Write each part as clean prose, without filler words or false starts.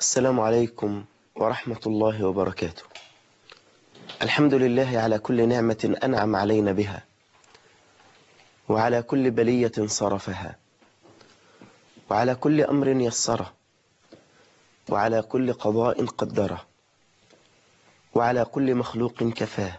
السلام عليكم ورحمة الله وبركاته. الحمد لله على كل نعمة أنعم علينا بها، وعلى كل بلية صرفها، وعلى كل أمر يسره، وعلى كل قضاء قدره، وعلى كل مخلوق كفاه.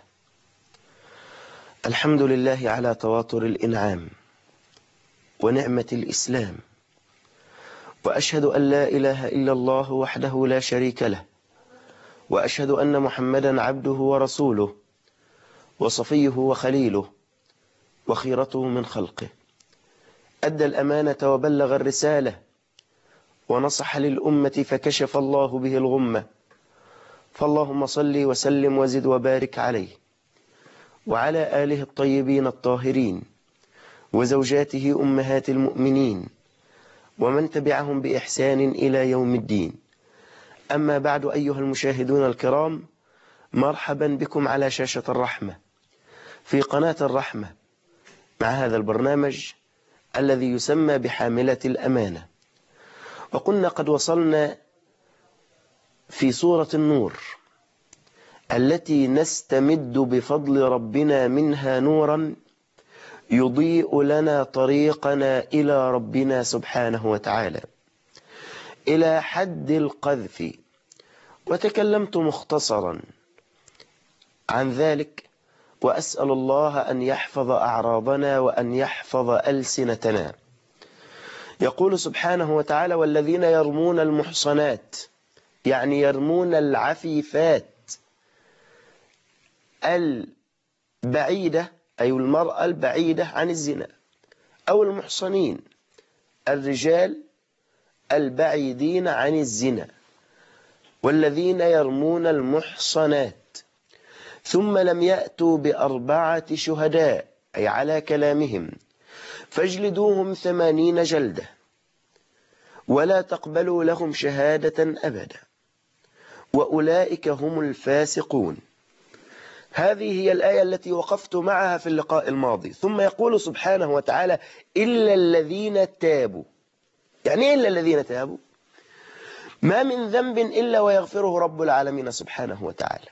الحمد لله على تواتر الإنعام ونعمة الإسلام، وأشهد أن لا إله إلا الله وحده لا شريك له، وأشهد أن محمدا عبده ورسوله وصفيه وخليله وخيرته من خلقه. أدى الأمانة وبلغ الرسالة ونصح للأمة فكشف الله به الغمة، فاللهم صل وسلم وزد وبارك عليه وعلى آله الطيبين الطاهرين وزوجاته أمهات المؤمنين ومن تبعهم بإحسان إلى يوم الدين. أما بعد، أيها المشاهدون الكرام، مرحبا بكم على شاشة الرحمة في قناة الرحمة مع هذا البرنامج الذي يسمى بحاملة الأمانة. وقلنا قد وصلنا في سورة النور التي نستمد بفضل ربنا منها نورا يضيء لنا طريقنا إلى ربنا سبحانه وتعالى إلى حد القذف. وتكلمت مختصرا عن ذلك، وأسأل الله أن يحفظ أعراضنا وأن يحفظ ألسنتنا. يقول سبحانه وتعالى: والذين يرمون المحصنات، يعني يرمون العفيفات البعيدة، أي المرأة البعيدة عن الزنا، أو المحصنين الرجال البعيدين عن الزنا، والذين يرمون المحصنات ثم لم يأتوا بأربعة شهداء، أي على كلامهم، فاجلدوهم 80 جلدة ولا تقبلوا لهم شهادة أبدا وأولئك هم الفاسقون. هذه هي الآية التي وقفت معها في اللقاء الماضي. ثم يقول سبحانه وتعالى: إلا الذين تابوا. يعني إيه إلا الذين تابوا؟ ما من ذنب إلا ويغفره رب العالمين سبحانه وتعالى،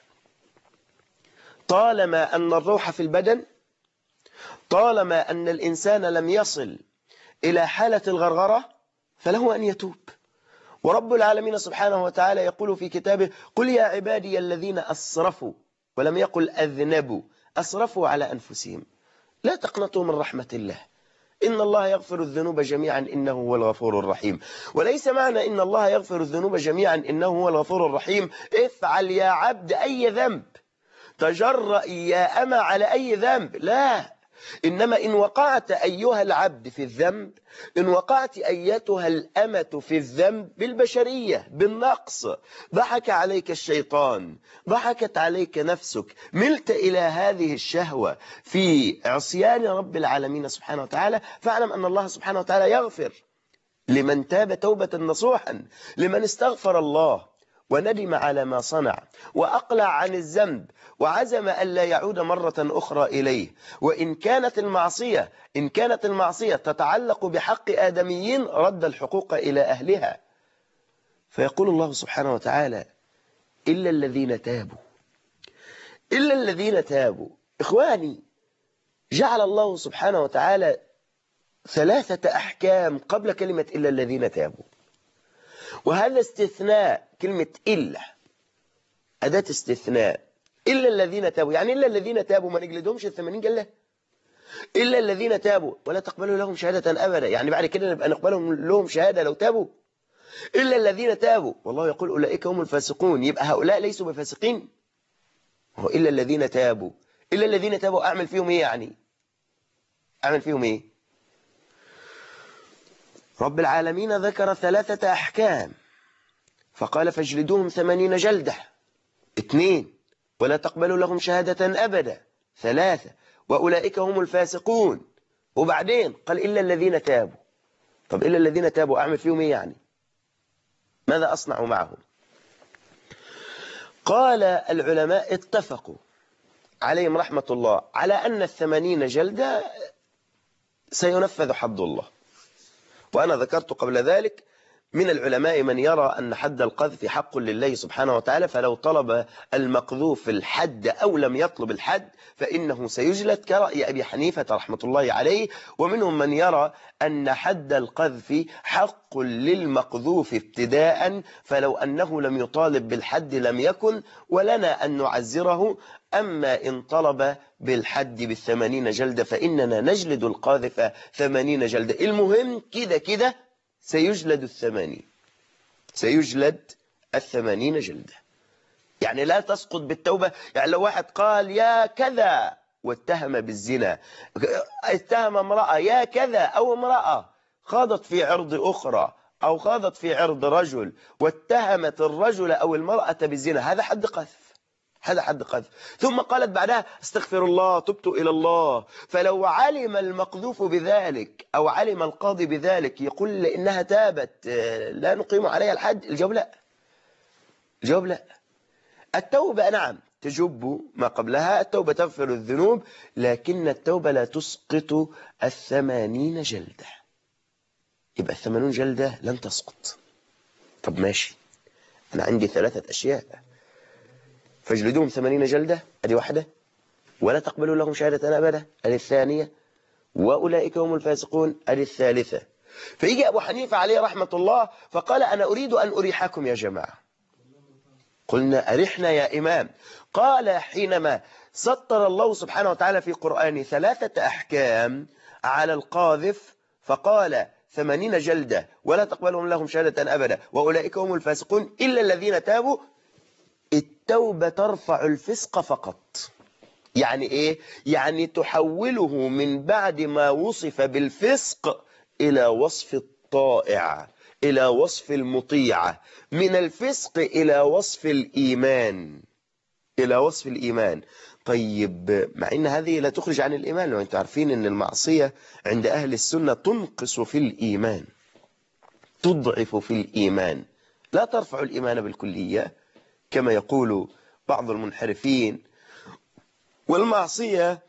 طالما أن الروح في البدن، طالما أن الإنسان لم يصل إلى حالة الغرغرة فله أن يتوب. ورب العالمين سبحانه وتعالى يقول في كتابه: قل يا عبادي الذين أسرفوا، ولم يقل أذنبوا، أسرفوا على أنفسهم لا تقنطوا من رحمة الله إن الله يغفر الذنوب جميعا إنه هو الغفور الرحيم. وليس معنى إن الله يغفر الذنوب جميعا إنه هو الغفور الرحيم افعل يا عبد أي ذنب، تجرأ يا أما على أي ذنب، لا. إنما إن وقعت أيها العبد في الذنب، إن وقعت أيتها الأمة في الذنب بالبشرية، بالنقص، ضحك عليك الشيطان، ضحكت عليك نفسك، ملت إلى هذه الشهوة في عصيان رب العالمين سبحانه وتعالى، فاعلم أن الله سبحانه وتعالى يغفر لمن تاب توبة نصوحا، لمن استغفر الله وندم على ما صنع وأقلع عن الذنب وعزم ألا يعود مرة أخرى إليه. وإن كانت المعصية تتعلق بحق آدميين، رد الحقوق إلى أهلها. فيقول الله سبحانه وتعالى: إلا الذين تابوا. إلا الذين تابوا. إخواني، جعل الله سبحانه وتعالى 3 أحكام قبل كلمة إلا الذين تابوا، وهذا استثناء. كلمة إلا أداة استثناء. إلا الذين تابوا، يعني إلا الذين تابوا ما نجلدهمش 80 جلة. إلا الذين تابوا ولا تقبلوا لهم شهادة أبدا، يعني بعد كده نبقى نقبلهم لهم شهادة لو تابوا. إلا الذين تابوا، والله يقول أولئك هم الفاسقون، يبقى هؤلاء ليسوا بفاسقين. هو إلا الذين تابوا. إلا الذين تابوا أعمل فيهم إيه؟ يعني أعمل فيهم إيه؟ رب العالمين ذكر 3 أحكام فقال: فاجلدوهم 80 جلدة، 2، ولا تقبلوا لهم شهادة أبدا، 3، وأولئك هم الفاسقون. وبعدين قال: إلا الذين تابوا. طب إلا الذين تابوا أعمل فيهم إيه يعني؟ ماذا أصنع معهم؟ قال العلماء اتفقوا عليهم رحمة الله على أن 80 جلدة سينفذ حد الله. وأنا ذكرت قبل ذلك من العلماء من يرى أن حد القذف حق لله سبحانه وتعالى، فلو طلب المقذوف الحد أو لم يطلب الحد فإنه سيجلد كرأي أبي حنيفة رحمة الله عليه. ومنهم من يرى أن حد القذف حق للمقذوف ابتداء، فلو أنه لم يطالب بالحد لم يكن، ولنا أن نعزره. أما إن طلب بالحد ب80 جلدة فإننا نجلد القاذف 80 جلدة. المهم كده كده سيجلد 80، سيجلد 80 جلدة. يعني لا تسقط بالتوبة. يعني لو واحد قال يا كذا واتهم بالزنا، اتهم امرأة يا كذا، أو امرأة خاضت في عرض أخرى أو خاضت في عرض رجل واتهمت الرجل أو المرأة بالزنا، هذا حد قذف، هذا حد قذف. ثم قالت بعدها استغفر الله تبت إلى الله، فلو علم المقذوف بذلك أو علم القاضي بذلك يقول إنها تابت لا نقيم عليها الحد؟ الجواب لا، الجواب لا. التوبة نعم تجب ما قبلها، التوبة تغفر الذنوب، لكن التوبة لا تسقط 80 جلدة. يبقى 80 جلدة لن تسقط. طب ماشي، أنا عندي 3 أشياء، فاجلدوهم 80 جلدة، أدي واحدة، ولا تقبلوا لهم شهادة أبدا، أدي الثانية، وأولئك هم الفاسقون، أدي الثالثة. فيجي أبو حنيفة عليه رحمة الله فقال أنا أريد أن أريحكم يا جماعة. قلنا أرحنا يا إمام. قال حينما سطر الله سبحانه وتعالى في قرآن 3 أحكام على القاذف فقال 80 جلدة ولا تقبلهم لهم شهادة أبدا وأولئك هم الفاسقون إلا الذين تابوا، التوبة ترفع الفسق فقط. يعني إيه؟ يعني تحوله من بعد ما وصف بالفسق إلى وصف الطائع، إلى وصف المطيعة، من الفسق إلى وصف الإيمان، إلى وصف الإيمان. طيب مع إن هذه لا تخرج عن الإيمان، وأنتم عارفين أن المعصية عند أهل السنة تنقص في الإيمان، تضعف في الإيمان، لا ترفع الإيمان بالكلية كما يقول بعض المنحرفين. والمعصية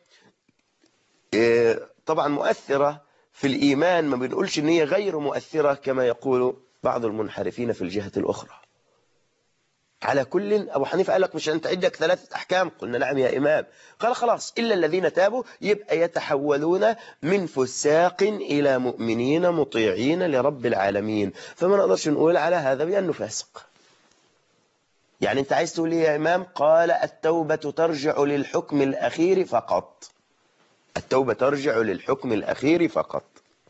طبعا مؤثرة في الإيمان، ما بنقولش إن هي غير مؤثرة كما يقول بعض المنحرفين في الجهة الأخرى. على كل أبو حنيفة قال لك مش أنت عندك 3 أحكام؟ قلنا نعم يا إمام. قال خلاص إلا الذين تابوا، يبقى يتحولون من فساق إلى مؤمنين مطيعين لرب العالمين، فما نقدرش نقول على هذا بأنه فاسق. يعني أنت عايز تقول إيه يا إمام؟ قال التوبة ترجع للحكم الأخير فقط، التوبة ترجع للحكم الأخير فقط.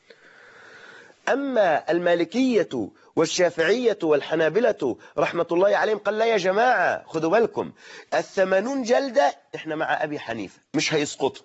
أما المالكية والشافعية والحنابلة رحمة الله عليهم قال لا يا جماعة خدوا بالكم، 80 جلدة احنا مع أبي حنيفة مش هيسقطوا،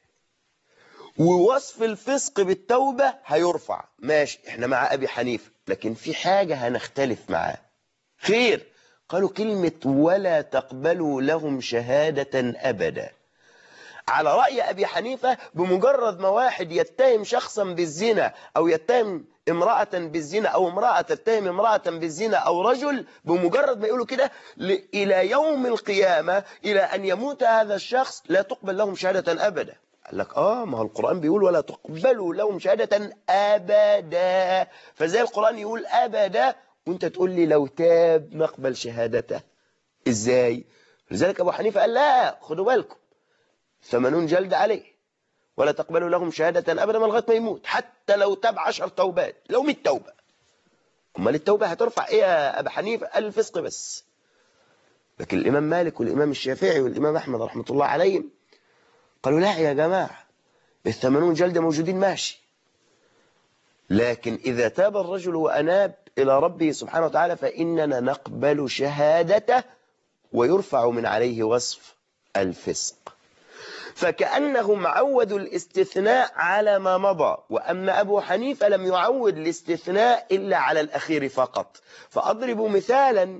ووصف الفسق بالتوبة هيرفع، ماشي احنا مع أبي حنيفة، لكن في حاجة هنختلف معاه. خير؟ قالوا كلمة ولا تقبلوا لهم شهادة أبدا. على رأي أبي حنيفة بمجرد ما واحد يتهم شخصا بالزنا أو يتهم امرأة بالزنا أو امرأة تتهم امرأة بالزنا أو رجل، بمجرد ما يقولوا كده إلى يوم القيامة إلى أن يموت هذا الشخص لا تقبل لهم شهادة أبدا. قال لك ما هو القرآن بيقول ولا تقبلوا لهم شهادة أبدا، فزي القرآن يقول أبدا وانت تقول لي لو تاب نقبل شهادته ازاي؟ لذلك أبو حنيفة قال لا خدوا بالكم 80 جلد عليه ولا تقبلوا لهم شهادة أبدا لغاية ما يموت، حتى لو تاب 10 توبات، لو 100 توبة. أمال التوبة هترفع إيه يا أبا حنيفة؟ قال الفسق بس. لكن الإمام مالك والإمام الشافعي والإمام أحمد رحمة الله عليهم قالوا لا يا جماعة، 80 جلدة موجودين ماشي، لكن إذا تاب الرجل وأناب إلى ربه سبحانه وتعالى فإننا نقبل شهادته ويرفع من عليه وصف الفسق. فكأنهم عودوا الاستثناء على ما مضى، وأما أبو حنيفة لم يعود الاستثناء إلا على الأخير فقط. فأضرب مثالا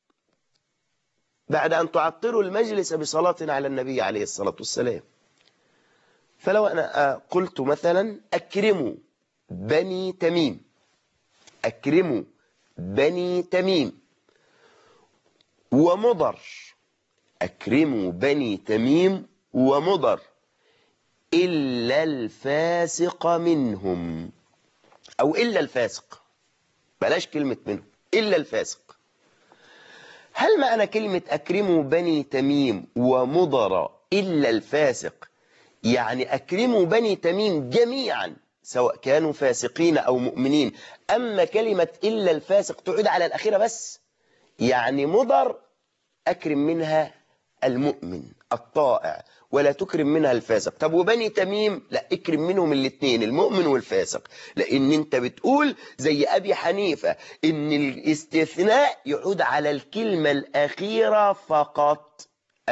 بعد أن تعطروا المجلس بصلاة على النبي عليه الصلاة والسلام. فلو أنا قلت مثلا أكرموا بني تميم، أكرموا بني تميم ومضر، أكرموا بني تميم ومضر إلا الفاسق منهم، أو إلا الفاسق، بلاش كلمة منهم، إلا الفاسق. هل معنى كلمة أكرموا بني تميم ومضر إلا الفاسق يعني أكرموا بني تميم جميعا سواء كانوا فاسقين أو مؤمنين، أما كلمة إلا الفاسق تعود على الأخيرة بس؟ يعني مضر أكرم منها المؤمن الطائع ولا تكرم منها الفاسق. طب وبني تميم لا، اكرم منهم الاثنين المؤمن والفاسق، لأن انت بتقول زي أبي حنيفة إن الاستثناء يعود على الكلمة الأخيرة فقط.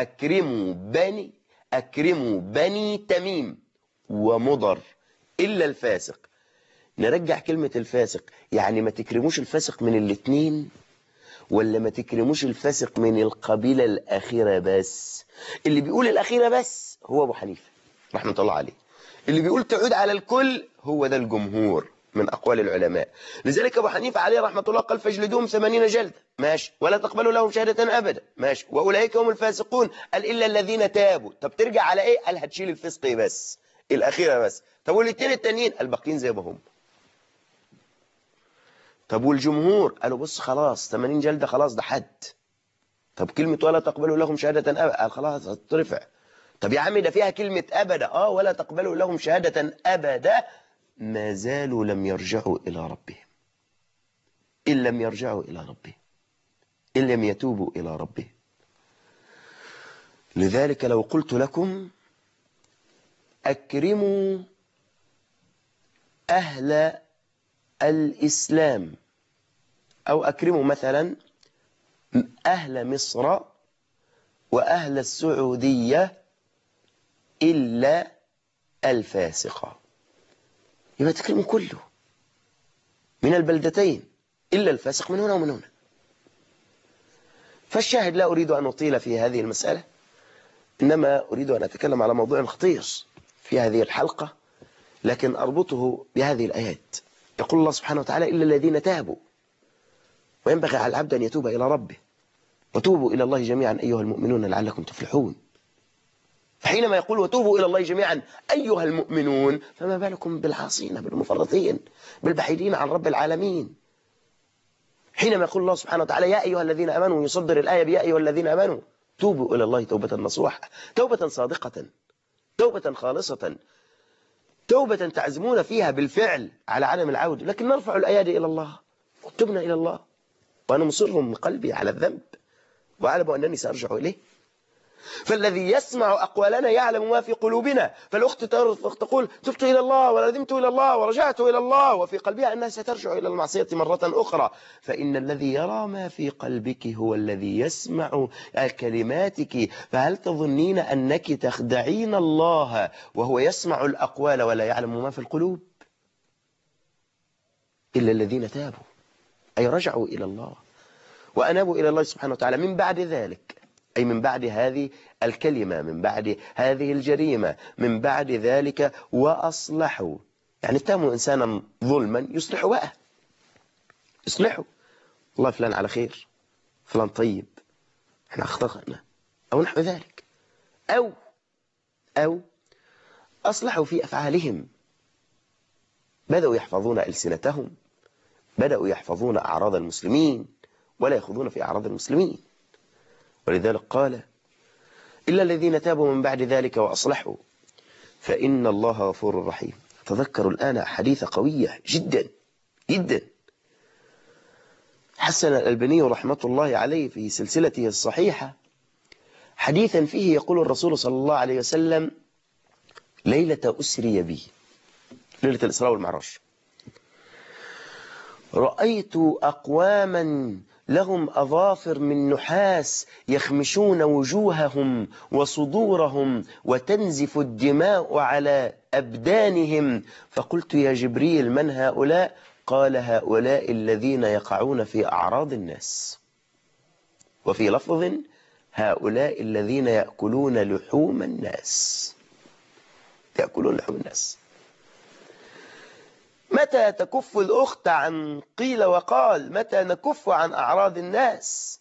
أكرموا بني تميم ومضر إلا الفاسق. نرجع كلمة الفاسق، يعني ما تكرموش الفاسق من الاثنين ولا ما تكرموش الفاسق من القبيلة الأخيرة بس؟ اللي بيقول الأخيرة بس هو أبو حنيفة رحمة الله عليه، اللي بيقول تعود على الكل هو ده الجمهور من أقوال العلماء. لذلك أبو حنيفة عليه رحمة الله قال فاجلدوهم 80 جلدة، ماشي، ولا تقبلوا لهم شهادة أبدا، ماشي، وأولئك هم الفاسقون، قال إلا الذين تابوا. طب ترجع على إيه؟ قال هتشيل الفسق بس، الأخيرة بس. طب والاثنين التانيين الباقيين زي ما هم. طب والجمهور قالوا بص خلاص 80 جلدة خلاص ده حد. طب كلمة ولا تقبلوا لهم شهادة أبدا، قال خلاص هترفع. طب يا عم ده فيها كلمة أبدا، ولا تقبلوا لهم شهادة أبدا، ما زالوا لم يرجعوا إلى ربهم، إن لم يرجعوا إلى ربهم، إن لم يتوبوا إلى ربهم. لذلك لو قلت لكم أكرموا أهل الإسلام أو أكرموا مثلا أهل مصر وأهل السعودية إلا الفاسقة، يبقى تكرموا كله من البلدتين إلا الفاسق من هنا ومن هنا. فالشاهد لا أريد أن أطيل في هذه المسألة، إنما أريد أن أتكلم على موضوع خطير في هذه الحلقة، لكن أربطه بهذه الآيات. يقول الله سبحانه وتعالى إلا الذين تابوا، وينبغي على العبد أن يتوب إلى ربه، وتوبوا إلى الله جميعا أيها المؤمنون لعلكم تفلحون. فحينما يقول وتوبوا إلى الله جميعا أيها المؤمنون، فما بالكم بالعاصين بالمفرطين بالبعيدين عن رب العالمين؟ حينما يقول الله سبحانه وتعالى يا أيها الذين آمنوا، يصدر الآية بيا أيها الذين آمنوا توبوا إلى الله توبة نصوحة، توبة صادقة، توبة خالصة، توبة تعزمون فيها بالفعل على عدم العود، لكن نرفع الأيادي إلى الله وتبنا إلى الله، وأنا مصر من قلبي على الذنب وأعلم أنني سأرجع إليه. فالذي يسمع أقوالنا يعلم ما في قلوبنا. فالأخت تقول تبت إلى الله وندمت إلى الله ورجعت إلى الله، وفي قلبها أنها سترجع إلى المعصية مرة أخرى. فإن الذي يرى ما في قلبك هو الذي يسمع كلماتك، فهل تظنين أنك تخدعين الله وهو يسمع الأقوال ولا يعلم ما في القلوب؟ إلا الذين تابوا أي رجعوا إلى الله وأنابوا إلى الله سبحانه وتعالى من بعد ذلك، أي من بعد هذه الكلمة، من بعد هذه الجريمة، من بعد ذلك وأصلحوا. يعني اتهموا إنسانا ظلما يصلحوا بقى، يصلحوا، والله فلان على خير، فلان طيب، احنا اخطأنا أو نحو ذلك، أو أصلحوا في أفعالهم، بدأوا يحفظون ألسنتهم، بدأوا يحفظون أعراض المسلمين ولا يأخذون في أعراض المسلمين. ولذلك قال إلا الذين تابوا من بعد ذلك وأصلحوا فإن الله غفور رحيم. تذكروا الآن حديثة قوية جدا جدا حسن الألباني رحمة الله عليه في سلسلته الصحيحة حديثا فيه يقول الرسول صلى الله عليه وسلم ليلة أسري بي، ليلة الإسراء والمعراج، رأيت أقواما لهم أظافر من نحاس يخمشون وجوههم وصدورهم وتنزف الدماء على أبدانهم، فقلت يا جبريل من هؤلاء؟ قال هؤلاء الذين يقعون في أعراض الناس، وفي لفظ هؤلاء الذين يأكلون لحوم الناس، يأكلون لحوم الناس. متى تكف الأخت عن قيل وقال؟ متى نكف عن أعراض الناس؟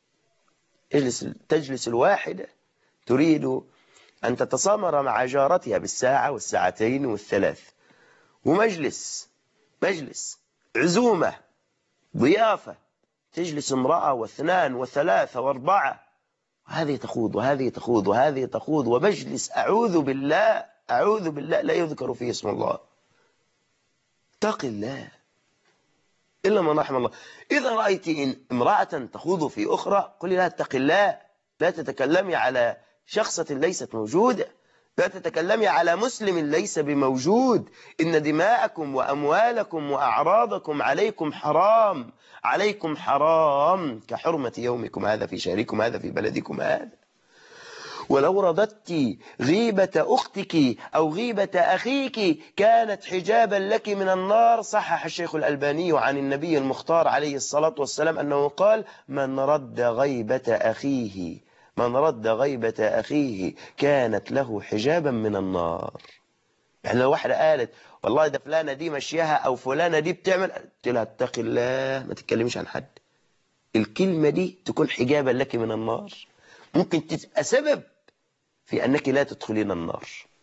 تجلس الواحدة تريد أن تتسامر مع جارتها بالساعة والساعتين والثلاث، ومجلس عزومة ضيافة، تجلس امرأة واثنان وثلاثة واربعة، وهذه تخوض وهذه تخوض وهذه تخوض، ومجلس أعوذ بالله أعوذ بالله لا يذكر فيه اسم الله. اتق الله إلا من رحم الله. إذا رأيت إن امرأة تخوض في أخرى قل لا اتق الله، لا تتكلمي على شخصة ليست موجودة، لا تتكلمي على مسلم ليس بموجود. إن دماءكم وأموالكم وأعراضكم عليكم حرام، عليكم حرام كحرمة يومكم هذا في شهركم هذا في بلدكم هذا. ولو رددت غيبة أختك أو غيبة أخيك كانت حجابا لك من النار. صحح الشيخ الألباني عن النبي المختار عليه الصلاة والسلام أنه قال: من رد غيبة أخيه، من رد غيبة أخيه كانت له حجابا من النار. يعني لو واحدة قالت والله ده فلانة دي مشيها أو فلانة دي بتعمل، قلت لها اتق الله ما تتكلمش عن حد، الكلمة دي تكون حجابا لك من النار، ممكن تبقى سبب في أنك لا تدخلين النار.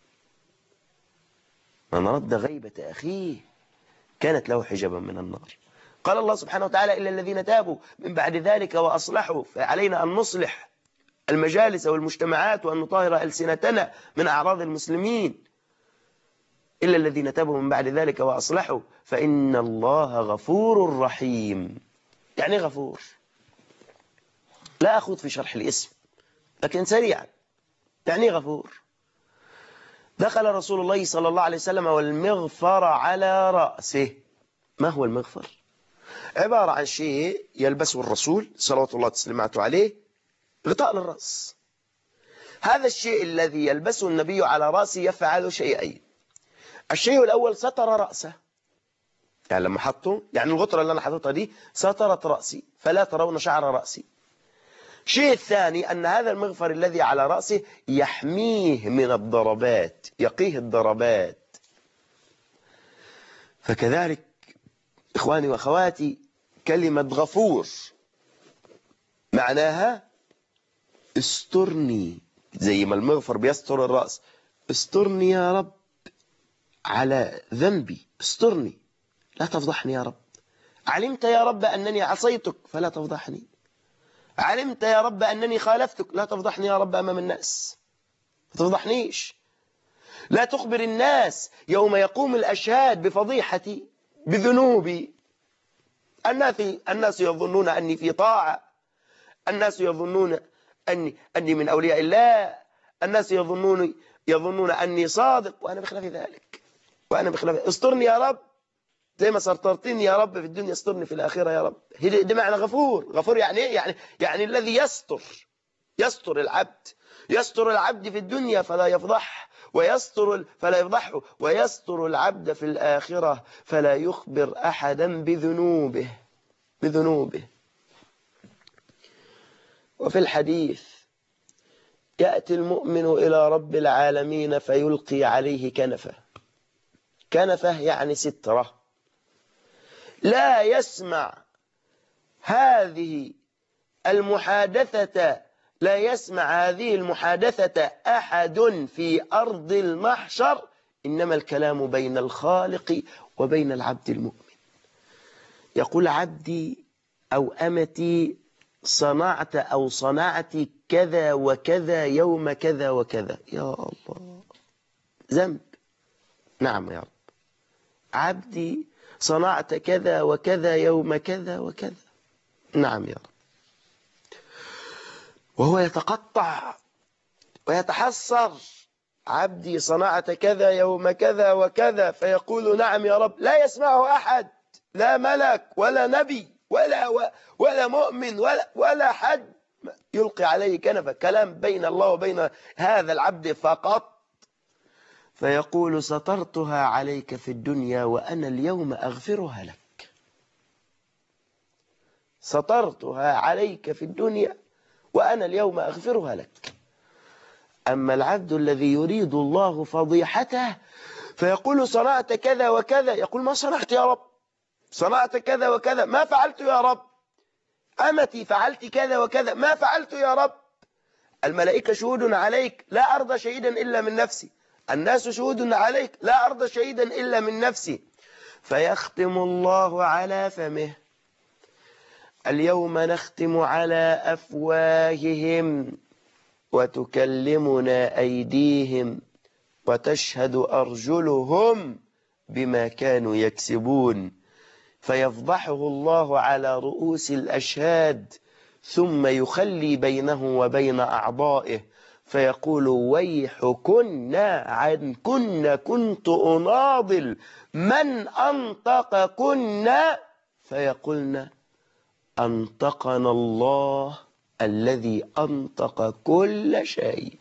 من رد غيبة أخيه كانت له حجابا من النار. قال الله سبحانه وتعالى: إلا الذين تابوا من بعد ذلك وأصلحوا. فعلينا أن نصلح المجالس والمجتمعات وأن نطهر ألسنتنا من أعراض المسلمين. إلا الذين تابوا من بعد ذلك وأصلحوا فإن الله غفور رحيم. يعني غفور، لا أخوض في شرح الاسم لكن سريعا، يعني غفور. دخل رسول الله صلى الله عليه وسلم والمغفر على رأسه. ما هو المغفر؟ عبارة عن شيء يلبسه الرسول صلوات الله وسلامته عليه، غطاء للرأس. هذا الشيء الذي يلبسه النبي على رأسه يفعل شيئين. الشيء الأول ستر رأسه، يعني لما حطه، يعني الغطرة اللي أنا حطيتها دي سترت رأسي فلا ترون شعر رأسي. الشيء الثاني أن هذا المغفر الذي على رأسه يحميه من الضربات، يقيه الضربات. فكذلك إخواني وأخواتي كلمة غفور معناها استرني، زي ما المغفر بيستر الرأس، استرني يا رب على ذنبي، استرني لا تفضحني يا رب. علمت يا رب أنني عصيتك فلا تفضحني، علمت يا رب أنني خالفتك لا تفضحني يا رب أمام الناس، ما تفضحنيش. لا تخبر الناس يوم يقوم الأشهاد بفضيحتي بذنوبي. الناس يظنون أني في طاعة، الناس يظنون أني من أولياء الله، الناس يظنون أني صادق وأنا بخلاف ذلك، وأنا بخلاف. استرني يا رب زي ما سترتني يا رب في الدنيا، استرني في الآخرة يا رب. ده معنى غفور. غفور يعني إيه؟ يعني الذي يستر العبد، يستر العبد في الدنيا فلا يفضح، فلا يفضحه، ويستر العبد في الآخرة فلا يخبر أحدا بذنوبه. وفي الحديث: يأتي المؤمن إلى رب العالمين فيلقي عليه كنفه. كنفه يعني سترة، لا يسمع هذه المحادثة أحد في أرض المحشر، إنما الكلام بين الخالق وبين العبد المؤمن. يقول: عبدي أو أمتي صنعت كذا وكذا يوم كذا وكذا. يا الله، ذنب. نعم يا رب. عبدي صنعت كذا وكذا يوم كذا وكذا. نعم يا رب. وهو يتقطع ويتحسر: عبدي صنعت كذا يوم كذا وكذا، فيقول: نعم يا رب. لا يسمعه أحد، لا ملك ولا نبي ولا مؤمن ولا حد. يلقي عليه كنفه، كلام بين الله وبين هذا العبد فقط. فيقول: سترتها عليك في الدنيا وأنا اليوم أغفرها لك. سترتها عليك في الدنيا وأنا اليوم أغفرها لك. أما العبد الذي يريد الله فضيحته فيقول: صنعت كذا وكذا، يقول: ما صنعت يا رب، صنعت كذا وكذا، ما فعلت يا رب. أمتي فعلت كذا وكذا، ما فعلت يا رب. الملائكة شهود عليك، لا أرضى شهيدا إلا من نفسي. الناس شهود عليك، لا أرضى شهيدا إلا من نفسي. فيختم الله على فمه اليوم نختم على أفواههم وتكلمنا أيديهم وتشهد أرجلهم بما كانوا يكسبون فيفضحه الله على رؤوس الأشهاد ثم يخلي بينه وبين أعضائه فيقول ويحكن عنكن كنت أناضل من أنطقكن فيقولن أنطقنا الله الذي أنطق كل شيء.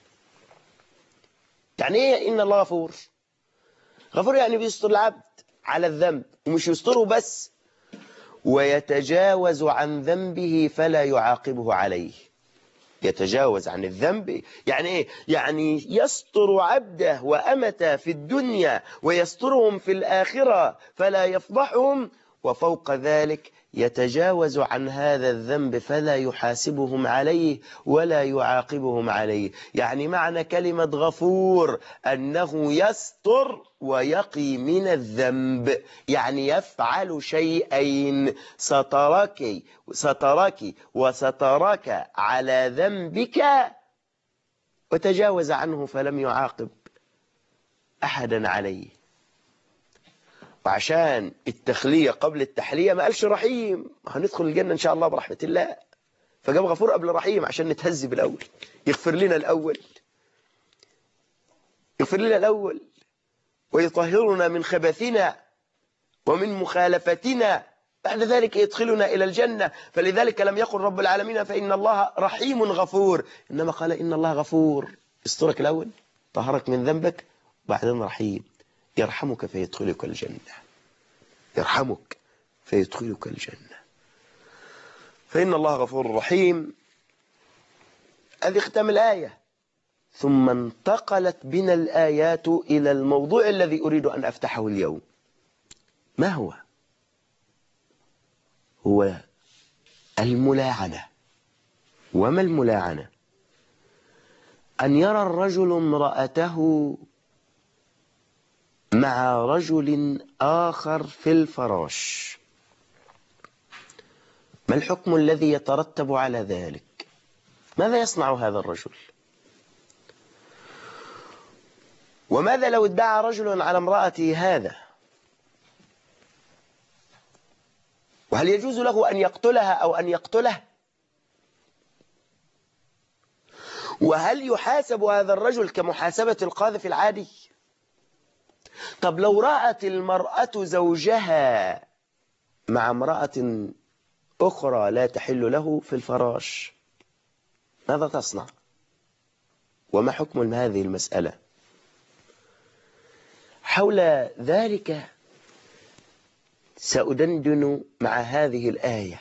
يعني إيه إن الله غفور؟ غفور يعني بيستر العبد على الذنب، ومش يستره بس، ويتجاوز عن ذنبه فلا يعاقبه عليه. يتجاوز عن الذنب يعني إيه؟ يعني يستر عبده وأمته في الدنيا ويسترهم في الآخرة فلا يفضحهم، وفوق ذلك يتجاوز عن هذا الذنب فلا يحاسبهم عليه ولا يعاقبهم عليه. يعني معنى كلمة غفور أنه يستر ويقي من الذنب، يعني يفعل شيئين: سترك وسترك على ذنبك وتجاوز عنه فلم يعاقب أحدا عليه. وعشان التخلية قبل التحلية ما قالش رحيم، هندخل الجنة إن شاء الله برحمة الله، فجاب غفور قبل رحيم عشان نتهذب الأول، يغفر لنا الأول، يغفر لنا الأول ويطهرنا من خبثنا ومن مخالفتنا، بعد ذلك يدخلنا إلى الجنة. فلذلك لم يقل رب العالمين فإن الله رحيم غفور، إنما قال إن الله غفور، يسترك الأول، طهرك من ذنبك، وبعدين رحيم، يرحمك فيدخلك الجنة، يرحمك فيدخلك الجنة. فإن الله غفور رحيم. هذه ختام الآية. ثم انتقلت بنا الآيات إلى الموضوع الذي أريد أن أفتحه اليوم. ما هو؟ هو الملاعنة. وما الملاعنة؟ أن يرى الرجل امرأته مع رجل آخر في الفراش. ما الحكم الذي يترتب على ذلك؟ ماذا يصنع هذا الرجل؟ وماذا لو ادعى رجل على امرأته هذا؟ وهل يجوز له أن يقتلها أو أن يقتله؟ وهل يحاسب هذا الرجل كمحاسبة القاذف العادي؟ طب لو رأت المرأة زوجها مع امرأة أخرى لا تحل له في الفراش، ماذا تصنع؟ وما حكم هذه المسألة؟ حول ذلك سأدندن مع هذه الآية.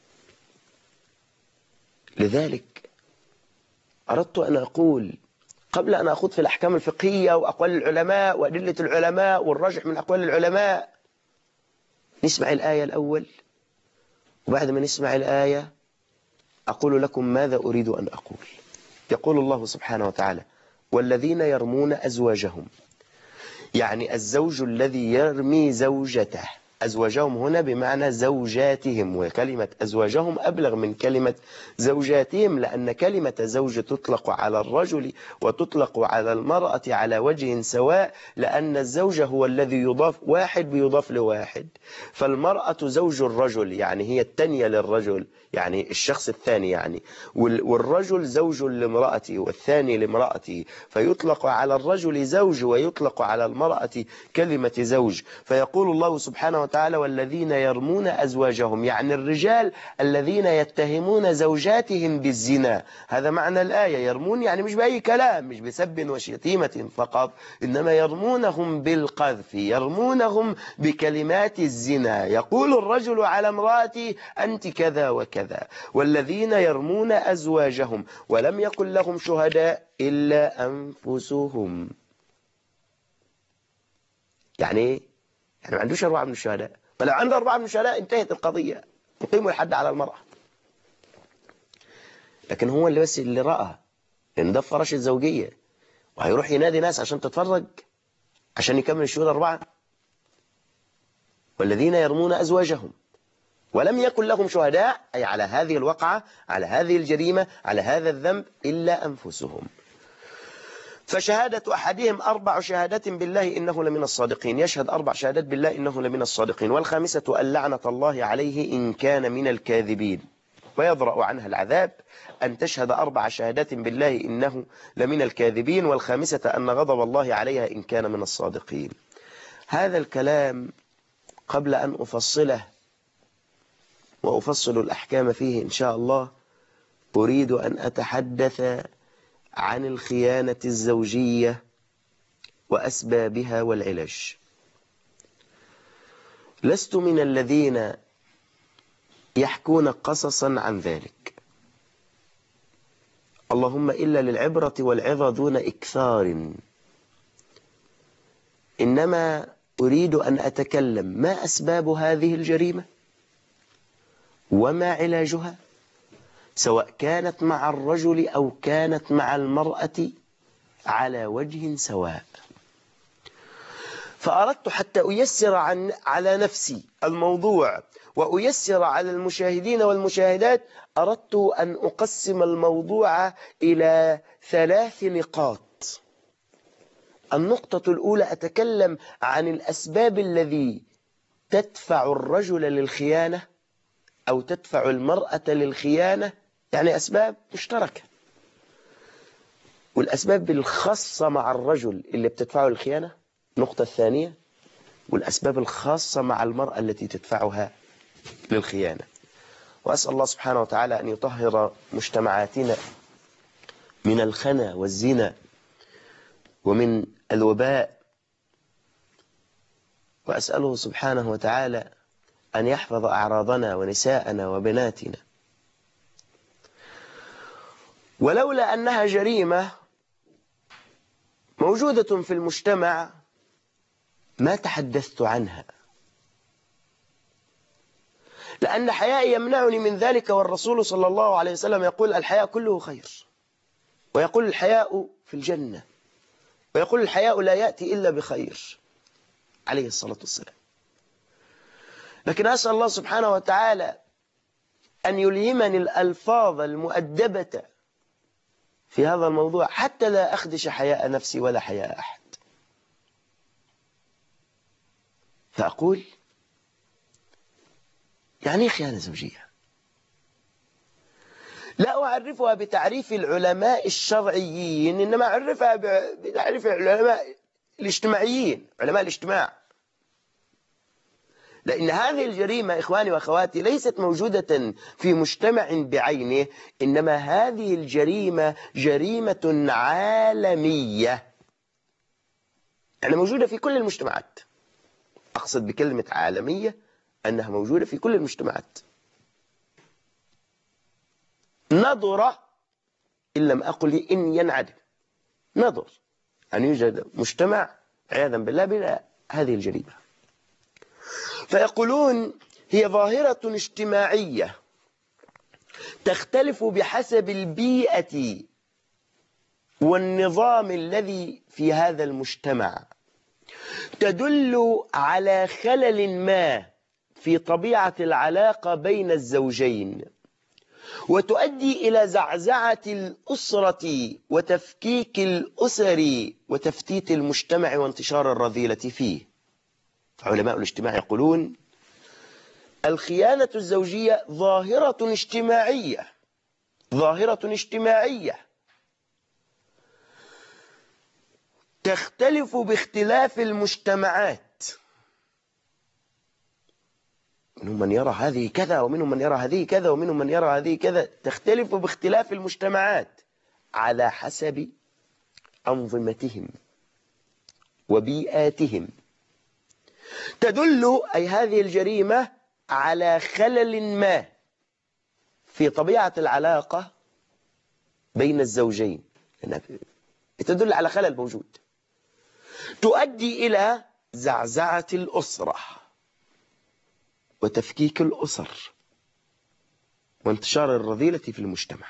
لذلك أردت أن أقول قبل أن أخوض في الأحكام الفقهية وأقوال العلماء وأدلة العلماء والراجح من أقوال العلماء، نسمع الآية الأول، وبعد ما نسمع الآية أقول لكم ماذا أريد أن أقول. يقول الله سبحانه وتعالى والذين يرمون أزواجهم، يعني الزوج الذي يرمي زوجته. أزواجهم هنا بمعنى زوجاتهم، وكلمة أزواجهم أبلغ من كلمة زوجاتهم، لأن كلمة زوج تطلق على الرجل وتطلق على المرأة على وجه سواء، لأن الزوج هو الذي يضاف، واحد بيضاف لواحد. فالمرأة زوج الرجل، يعني هي التانية للرجل، يعني الشخص الثاني يعني، والرجل زوج لامرأته والثاني لامرأته، فيطلق على الرجل زوج ويطلق على المرأة كلمة زوج. فيقول الله سبحانه وتعالى والذين يرمون أزواجهم، يعني الرجال الذين يتهمون زوجاتهم بالزنا. هذا معنى الآية، يرمون يعني مش بأي كلام، مش بسب وشتيمة فقط، إنما يرمونهم بالقذف، يرمونهم بكلمات الزنا. يقول الرجل على امرأته أنت كذا وكذا. والذين يرمون أزواجهم ولم يكن لهم شهداء إلا أنفسهم. يعني إيه؟ يعني ما عندوش 4 من الشهداء، فلو عنده 4 من الشهداء انتهت القضية، يقيموا الحد على المرأة. لكن هو اللي بس اللي رأى إن ده فرش الزوجية، وهيروح ينادي ناس عشان تتفرج عشان يكمل الشهود 4. والذين يرمون أزواجهم ولم يكن لهم شهداء، أي على هذه الوقعة، على هذه الجريمة، على هذا الذنب، إلا أنفسهم. فشهادة أحدهم 4 شهادات بالله إنه لمن الصادقين، يشهد 4 شهادات بالله إنه لمن الصادقين. والخامسة أن لعنة الله عليه إن كان من الكاذبين، ويضرأ عنها العذاب أن تشهد 4 شهادات بالله إنه لمن الكاذبين، والخامسة أن غضب الله عليها إن كان من الصادقين. هذا الكلام قبل أن أفصله وأفصل الأحكام فيه إن شاء الله، أريد أن أتحدث عن الخيانة الزوجية وأسبابها والعلاج. لست من الذين يحكون قصصا عن ذلك، اللهم إلا للعبرة والعظة دون إكثار، إنما أريد أن أتكلم ما أسباب هذه الجريمة وما علاجها، سواء كانت مع الرجل أو كانت مع المرأة على وجه سواء. فأردت حتى أيسر على نفسي الموضوع وأيسر على المشاهدين والمشاهدات، أردت أن أقسم الموضوع إلى 3 نقاط. النقطة الأولى أتكلم عن الأسباب التي تدفع الرجل للخيانة أو تدفع المرأة للخيانة، يعني أسباب مشتركة، والأسباب الخاصة مع الرجل اللي بتدفعه للخيانة النقطة الثانية، والأسباب الخاصة مع المرأة التي تدفعها للخيانة. وأسأل الله سبحانه وتعالى أن يطهر مجتمعاتنا من الخنا والزنا ومن الوباء، وأسأله سبحانه وتعالى أن يحفظ أعراضنا ونساءنا وبناتنا. ولولا أنها جريمة موجودة في المجتمع ما تحدثت عنها، لأن حيائي يمنعني من ذلك، والرسول صلى الله عليه وسلم يقول الحياء كله خير، ويقول الحياء في الجنة، ويقول الحياء لا يأتي إلا بخير عليه الصلاة والسلام. لكن أسأل الله سبحانه وتعالى أن يلهمني الألفاظ المؤدبة في هذا الموضوع حتى لا أخدش حياء نفسي ولا حياء أحد. فأقول يعني إيه خيانة زوجية؟ لا أعرفها بتعريف العلماء الشرعيين، إنما أعرفها بتعريف العلماء الاجتماعيين، علماء الاجتماع. لأن هذه الجريمة إخواني وأخواتي ليست موجودة في مجتمع بعينه، إنما هذه الجريمة جريمة عالمية، يعني موجودة في كل المجتمعات. أقصد بكلمة عالمية أنها موجودة في كل المجتمعات. نظر إن لم أقل إن ينعدم، نظر أن يوجد مجتمع عياذا بالله بلا هذه الجريمة. فيقولون هي ظاهرة اجتماعية تختلف بحسب البيئة والنظام الذي في هذا المجتمع، تدل على خلل ما في طبيعة العلاقة بين الزوجين، وتؤدي إلى زعزعة الأسرة وتفكيك الأسر وتفتيت المجتمع وانتشار الرذيلة فيه. علماء الاجتماع يقولون الخيانة الزوجية ظاهرة اجتماعية، ظاهرة اجتماعية تختلف باختلاف المجتمعات، منهم من يرى هذه كذا ومنهم من يرى هذه كذا ومنهم من يرى هذه كذا، تختلف باختلاف المجتمعات على حسب أنظمتهم وبيئاتهم. تدل أي هذه الجريمة على خلل ما في طبيعة العلاقة بين الزوجين، تدل على خلل موجود، تؤدي إلى زعزعة الأسرة وتفكيك الأسر وانتشار الرذيلة في المجتمع.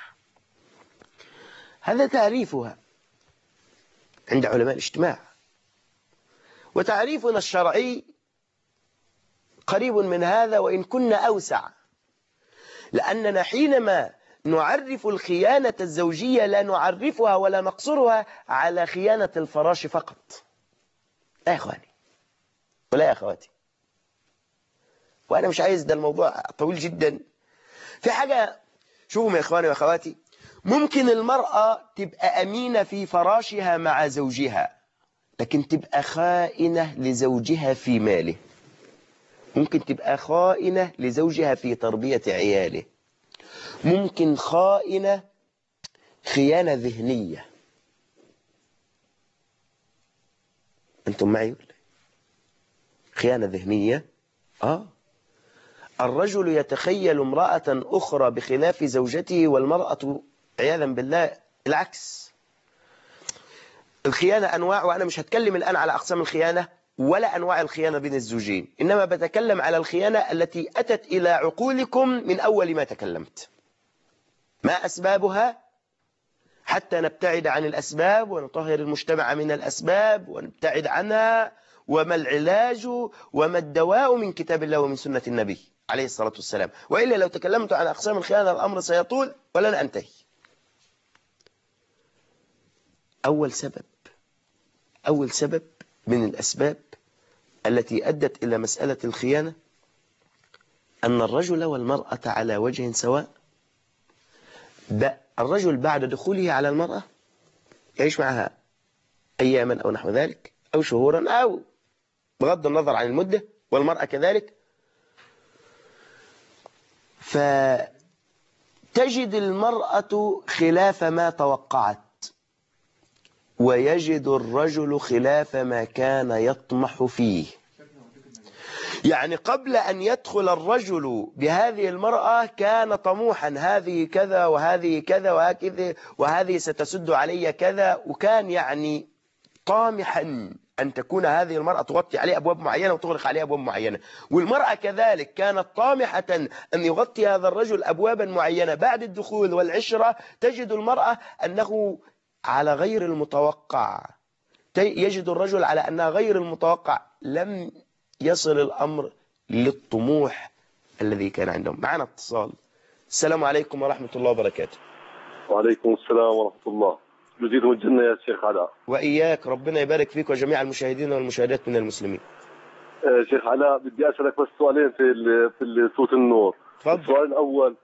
هذا تعريفها عند علماء الاجتماع. وتعريفنا الشرعي قريب من هذا وإن كنا أوسع، لأننا حينما نعرف الخيانة الزوجية لا نعرفها ولا نقصرها على خيانة الفراش فقط. لا يا إخواني ولا يا أخواتي، وأنا مش عايز، ده الموضوع طويل جدا. في حاجة، شوفوا يا إخواني وأخواتي، ممكن المرأة تبقى أمينة في فراشها مع زوجها لكن تبقى خائنة لزوجها في ماله. ممكن تبقى خائنة لزوجها في تربية عياله. ممكن خائنة خيانة ذهنية. أنتم معي؟ خيانة ذهنية. الرجل يتخيل امرأة أخرى بخلاف زوجته، والمرأة عياذا بالله العكس. الخيانة أنواع، وأنا مش هتكلم الآن على أقسام الخيانة ولا أنواع الخيانة بين الزوجين، إنما بتكلم على الخيانة التي أتت إلى عقولكم من أول ما تكلمت. ما أسبابها حتى نبتعد عن الأسباب ونطهر المجتمع من الأسباب ونبتعد عنها، وما العلاج وما الدواء من كتاب الله ومن سنة النبي عليه الصلاة والسلام. وإلا لو تكلمت عن أقسام الخيانة الأمر سيطول ولن أنتهي. أول سبب من الأسباب التي أدت إلى مسألة الخيانة أن الرجل والمرأة على وجه سواء. الرجل بعد دخوله على المرأة يعيش معها أياما أو نحو ذلك أو شهورا أو بغض النظر عن المدة، والمرأة كذلك. فتجد المرأة خلاف ما توقعت، ويجد الرجل خلاف ما كان يطمح فيه. يعني قبل أن يدخل الرجل بهذه المرأة كان طموحا، هذه كذا وهذه كذا وهكذا وهذه ستسد علي كذا، وكان يعني طامحا أن تكون هذه المرأة تغطي عليه أبواب معينة وتغلق عليه أبواب معينة، والمرأة كذلك كانت طامحة أن يغطي هذا الرجل أبوابا معينة. بعد الدخول والعشرة تجد المرأة أنه على غير المتوقع، يجد الرجل على أنها غير المتوقع، لم يصل الأمر للطموح الذي كان عندهم. معنا اتصال. السلام عليكم ورحمة الله وبركاته. وعليكم السلام ورحمة الله. جزيتم الجنة يا شيخ علاء. وإياك، ربنا يبارك فيك وجميع المشاهدين والمشاهدات من المسلمين. شيخ علاء، بدي أسألك بس سؤالين في سورة النور. فضل. السؤال الأول،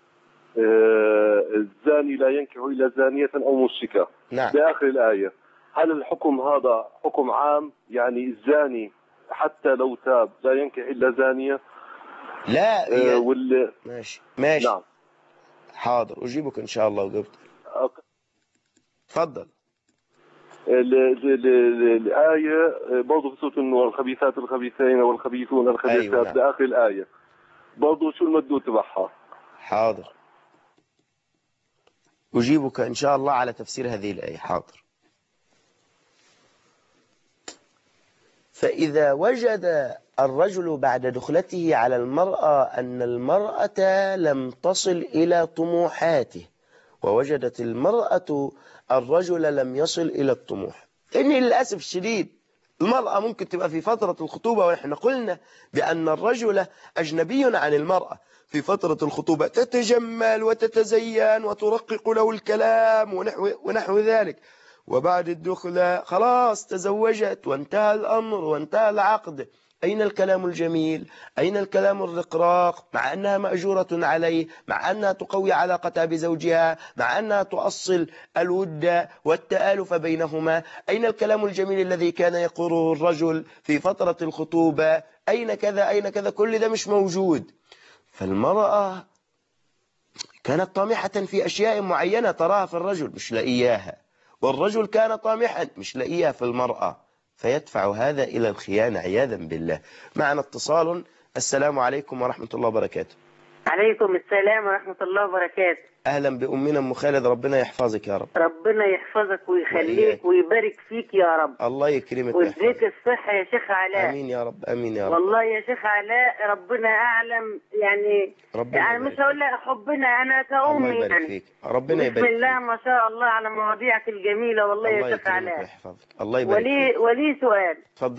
الزاني لا ينكح إلا زانية أو مشركة. نعم. بآخر الآية، هل الحكم هذا حكم عام؟ يعني الزاني حتى لو تاب لا ينكح إلا زانية؟ لا ماشي. نعم. حاضر، أجيبك إن شاء الله وجبت. تفضل. الآية برضه في سورة النور، الخبيثات الخبيثين والخبيثون الخبيثات. أيوة نعم. لآخر الآية برضه شو المدلول تبعها؟ حاضر، أجيبك إن شاء الله على تفسير هذه الآية. حاضر. فإذا وجد الرجل بعد دخلته على المرأة أن المرأة لم تصل إلى طموحاته، ووجدت المرأة الرجل لم يصل إلى الطموح، لأن للأسف الشديد المرأة ممكن تبقى في فترة الخطوبة، ونحن قلنا بأن الرجل أجنبي عن المرأة في فترة الخطوبة، تتجمل وتتزين وترقق له الكلام ونحو ذلك، وبعد الدخلة خلاص تزوجت وانتهى الأمر وانتهى العقد. أين الكلام الجميل؟ أين الكلام الرقراق؟ مع أنها مأجورة عليه، مع أنها تقوي علاقتها بزوجها، مع أنها تؤصل الود والتآلف بينهما. أين الكلام الجميل الذي كان يقوله الرجل في فترة الخطوبة؟ أين كذا أين كذا؟ كل ده مش موجود. فالمرأة كانت طامحة في أشياء معينة تراها في الرجل مش لاقياها، والرجل كان طامحا مش لاقيها في المرأة، فيدفع هذا إلى الخيانة عياذا بالله. معنا اتصال. السلام عليكم ورحمة الله وبركاته. عليكم السلام ورحمة الله وبركاته. أهلا بأمنا أم خالد، ربنا يحفظك يا رب. ربنا يحفظك ويخليك ويبارك فيك يا رب. الله يكرمك ويديك الصحة يا شيخ علاء. آمين يا رب. آمين يا رب. والله يا شيخ علاء ربنا أعلم، يعني أنا مش هقول لك حبنا أنا كأمي. الله يبارك فيك. ربنا يبارك فيك. بسم الله ما شاء الله على مواضيعك الجميلة والله يا شيخ علاء. الله يحفظك. الله يبارك فيك. ولي سؤال. تفضلي.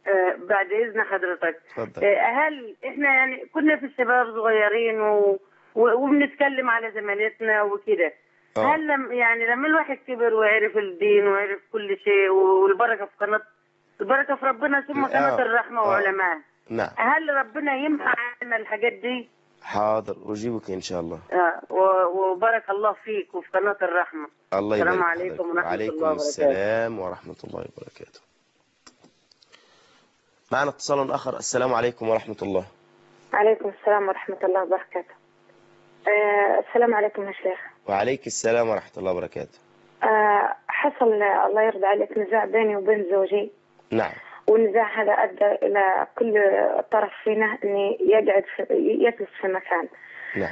بعد إذن حضرتك. اتفضل. هل إحنا يعني كنا في الشباب صغيرين وبنتكلم على زمانتنا وكده، هل يعني لما الواحد كبر وعرف الدين وعرف كل شيء والبركة في قناة، البركة في ربنا ثم قناة الرحمة وعلماء، نعم، هل ربنا يمحى عنا الحاجات دي؟ حاضر أجيبك إن شاء الله. وبارك الله فيك وفي قناة الرحمة. الله يبارك. السلام عليكم ورحمة الله وبركاته. وعليكم السلام ورحمة الله وبركاته. معنا اتصال آخر. السلام عليكم ورحمة الله. عليكم السلام ورحمة الله وبركاته. السلام عليكم يا شيخ. وعليك السلام ورحمة الله وبركاته. حصل الله يرضى عليك نزاع بيني وبين زوجي. نعم. والنزاع هذا أدى إلى كل طرف فينا أن يجلس في مكان. نعم.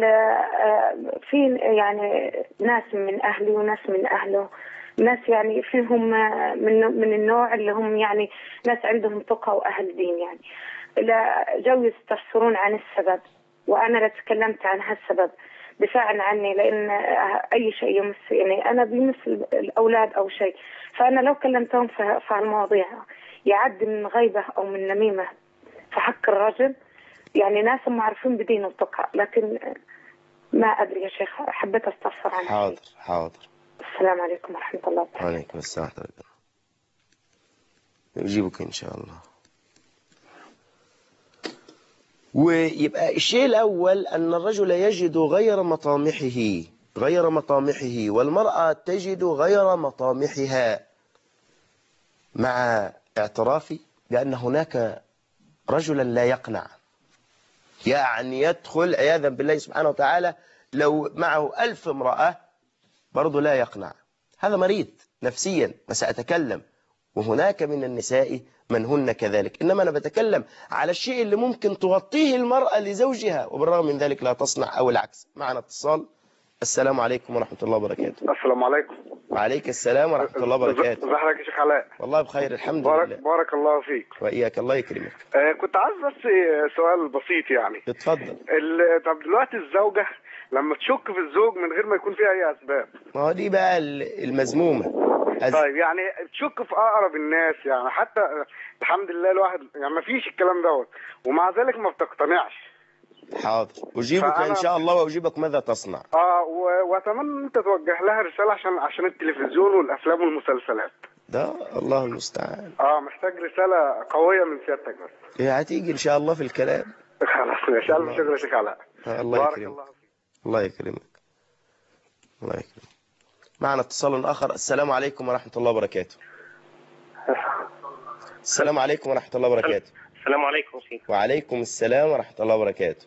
في يعني ناس من أهلي وناس من أهله، ناس يعني فيهم من النوع اللي هم يعني ناس عندهم تقى وأهل دين، يعني لا جو يستفسرون عن السبب، وأنا لا تكلمت عن هالسبب دفاعا عني، لأن أي شيء يمس يعني أنا بيمس الأولاد أو شيء، فأنا لو كلمتهم في المواضيع يعد من غيبة أو من نميمة في حق الرجل، يعني ناس هم عارفين بدين وتقى، لكن ما أدري يا شيخ، حبيت أستفسر عن حاضر شيء. حاضر. السلام عليكم ورحمة الله وبركاته. وعليكم السلام ورحمة الله. يجيبك إن شاء الله. ويبقى الشيء الأول أن الرجل يجد غير مطامحه والمرأة تجد غير مطامحها، مع اعترافي بأن هناك رجلا لا يقنع، يعني يدخل عياذا بالله سبحانه وتعالى لو معه 1000 امرأة برضو لا يقنع، هذا مريض نفسيا، وسأتكلم. وهناك من النساء من هن كذلك، إنما أنا بتكلم على الشيء اللي ممكن تغطيه المرأة لزوجها وبالرغم من ذلك لا تصنع أو العكس. معنا اتصال. السلام عليكم ورحمة الله وبركاته. السلام عليكم. وعليك السلام ورحمة الله وبركاته. ازي حضرتك يا شيخ علاء؟ والله بخير الحمد لله. بارك الله فيك. وإياك، الله يكرمك. كنت عايز بس سؤال بسيط يعني. اتفضل. طب دلوقتي الزوجة لما تشك في الزوج من غير ما يكون فيها أي أسباب، ما هو دي بقى المذمومة. طيب يعني تشك في أقرب الناس، يعني حتى الحمد لله الواحد يعني ما فيش الكلام دوت ومع ذلك ما بتقتنعش. حاضر أجيبك إن شاء الله، وأجيبك ماذا تصنع. وأتمنى أن أنت توجه لها رسالة عشان التلفزيون والأفلام والمسلسلات. ده الله المستعان. محتاج رسالة قوية من سيادتك بس. هتيجي إن شاء الله في الكلام. خلاص ماشي. ألف شكر يا شيخ علاء. الله يكرمك. الله يكرمك. الله يكرمك. معنا اتصال آخر. السلام عليكم ورحمة الله وبركاته. السلام عليكم ورحمة الله وبركاته. السلام عليكم شيخ. وعليكم السلام ورحمة الله وبركاته.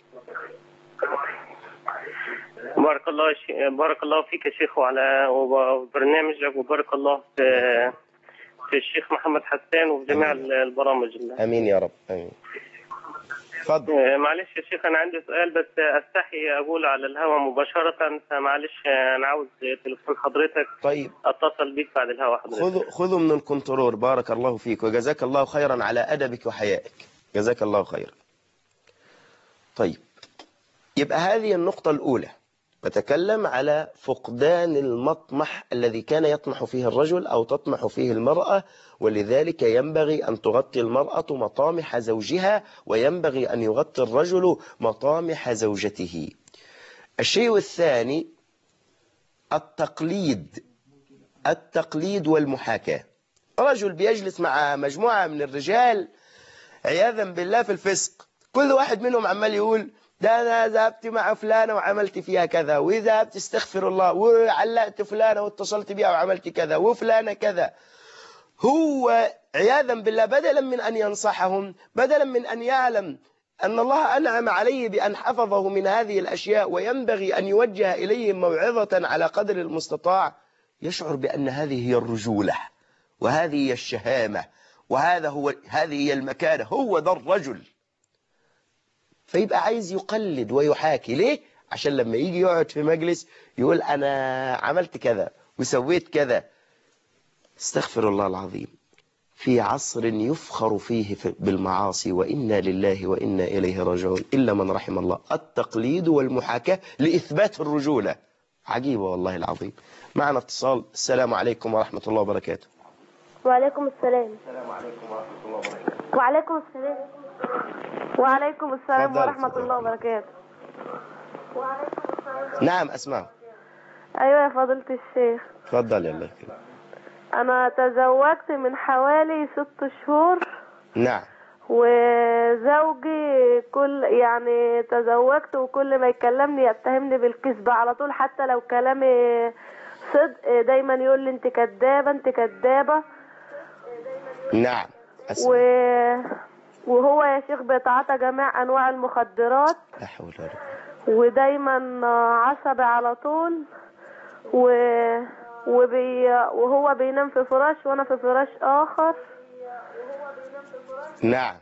بارك الله فيك يا شيخ وعلى برنامجك، وبارك الله في الشيخ محمد حسان وفي جميع البرامج. امين يا رب. امين. اتفضل. معلش يا شيخ انا عندي سؤال بس استحي اقول على الهواء مباشرة، فمعلش انا عاوز تليفون حضرتك. طيب اتصل بيك بعد الهواء حضرتك. خذوا من الكنترول. بارك الله فيك وجزاك الله خيرا على أدبك وحيائك، جزاك الله خيرا. طيب يبقى هذه النقطة الأولى، بتكلم على فقدان المطمح الذي كان يطمح فيه الرجل أو تطمح فيه المرأة، ولذلك ينبغي أن تغطي المرأة مطامح زوجها وينبغي أن يغطي الرجل مطامح زوجته. الشيء الثاني التقليد والمحاكاة. رجل بيجلس مع مجموعة من الرجال عياذا بالله في الفسق، كل واحد منهم عمال يقول ده أنا ذهبت مع فلانة وعملت فيها كذا، وذهبت استغفر الله وعلقت فلانة واتصلت بها وعملت كذا، وفلانة كذا. هو عياذا بالله بدلا من أن ينصحهم، بدلا من أن يعلم أن الله أنعم عليه بأن حفظه من هذه الأشياء وينبغي أن يوجه إليهم موعظة على قدر المستطاع، يشعر بأن هذه هي الرجولة وهذه هي الشهامة هذه هي المكانة، هو ده الرجل. فيبقى عايز يقلد ويحاكي. ليه؟ عشان لما يجي يقعد في مجلس يقول أنا عملت كذا وسويت كذا. استغفر الله العظيم، في عصر يفخر فيه بالمعاصي وإنا لله وإنا إليه راجعون إلا من رحم الله. التقليد والمحاكاة لإثبات الرجولة. عجيبة والله العظيم. معنا اتصال. السلام عليكم ورحمة الله وبركاته. وعليكم السلام. السلام عليكم ورحمة الله وبركاته. وعليكم السلام. وعليكم السلام اتفضل، ورحمة اتفضل. الله وبركاته. نعم أسمع. أيوة يا فضيلة الشيخ. اتفضل يا الله يكرمك. أنا تزوجت من حوالي 6 شهور. نعم. وزوجي يعني تزوجت وكل ما يكلمني يتهمني بالكذب على طول، حتى لو كلامي صدق دايما يقول لي انت كدابة انت كدابة. نعم. وهو يا شيخ بيتعاطى جميع انواع المخدرات. لا حول ولا قوة. ودايما عصبي على طول. وهو بينام في فراش وانا في فراش اخر. نعم.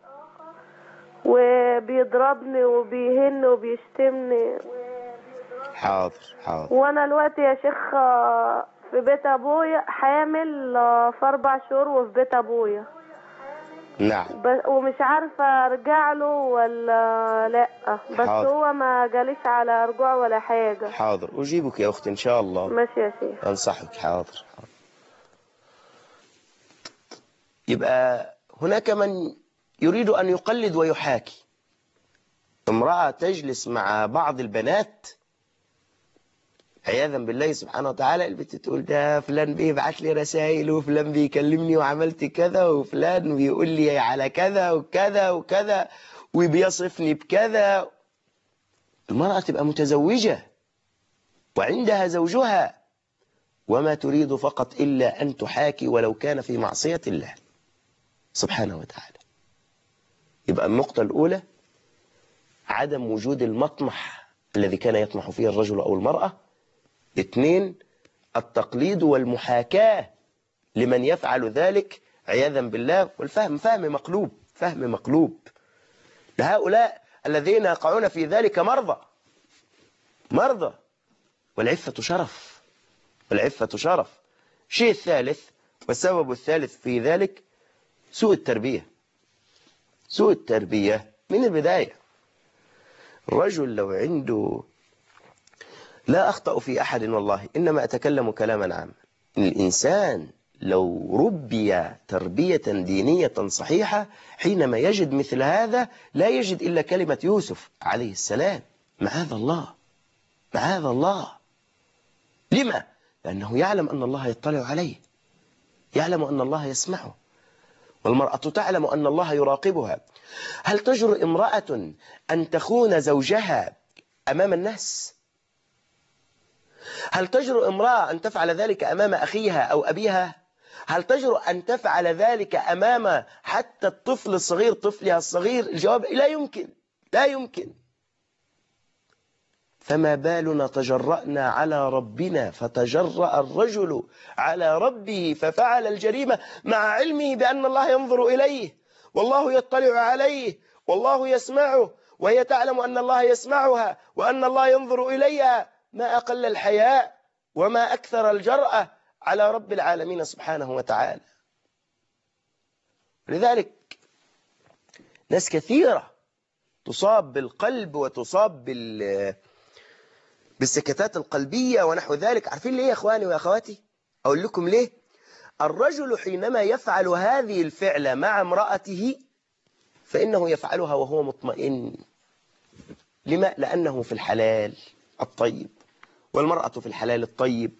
وبيضربني وبيهن وبيشتمني. حاضر حاضر. وانا دلوقتي يا شيخ في بيت ابويا حامل في 4 شهور وفي بيت ابويا. نعم. ومش عارفة ارجع له ولا لا، بس حاضر. هو ما جاليش على رجوع ولا حاجة. حاضر أجيبك يا أختي إن شاء الله. ماشي يا شيخ. أنصحك. حاضر حاضر. يبقى هناك من يريد أن يقلد ويحاكي. امرأة تجلس مع بعض البنات عياذا بالله سبحانه وتعالى، البنت تقول ده فلان بيبعت لي رسائل وفلان بيكلمني وعملت كذا وفلان بيقول لي على كذا وكذا وكذا وبيصفني بكذا. المرأة تبقى متزوجة وعندها زوجها وما تريد فقط إلا أن تحاكي ولو كان في معصية الله سبحانه وتعالى. يبقى النقطة الأولى عدم وجود المطمح الذي كان يطمح فيه الرجل أو المرأة. 2 التقليد والمحاكاة لمن يفعل ذلك عياذا بالله. والفهم فهم مقلوب، فهم مقلوب. لهؤلاء الذين يقعون في ذلك مرضى. والعفة شرف، والعفة شرف. الشيء الثالث والسبب الثالث في ذلك سوء التربية. سوء التربية من البداية. الرجل لو عنده، لا أخطأ في أحد والله، إنما أتكلم كلاما عاما، الإنسان لو ربي تربية دينية صحيحة حينما يجد مثل هذا لا يجد إلا كلمة يوسف عليه السلام: معاذ الله، معاذ الله. لما؟ لأنه يعلم أن الله يطلع عليه، يعلم أن الله يسمعه، والمرأة تعلم أن الله يراقبها. هل تجرؤ امرأة أن تخون زوجها أمام الناس؟ هل تجرؤ امرأة أن تفعل ذلك أمام أخيها أو أبيها؟ هل تجرؤ أن تفعل ذلك أمام حتى الطفل الصغير، طفلها الصغير؟ الجواب لا يمكن، لا يمكن. فما بالنا تجرأنا على ربنا، فتجرأ الرجل على ربه ففعل الجريمة مع علمه بأن الله ينظر إليه والله يطلع عليه والله يسمعه، وهي تعلم أن الله يسمعها وأن الله ينظر إليها. ما أقل الحياء وما أكثر الجرأة على رب العالمين سبحانه وتعالى. لذلك ناس كثيرة تصاب بالقلب وتصاب بالسكتات القلبية ونحو ذلك. عارفين ليه يا أخواني وأخواتي؟ أقول لكم ليه. الرجل حينما يفعل هذه الفعلة مع امرأته فإنه يفعلها وهو مطمئن. لما؟ لأنه في الحلال الطيب والمرأة في الحلال الطيب.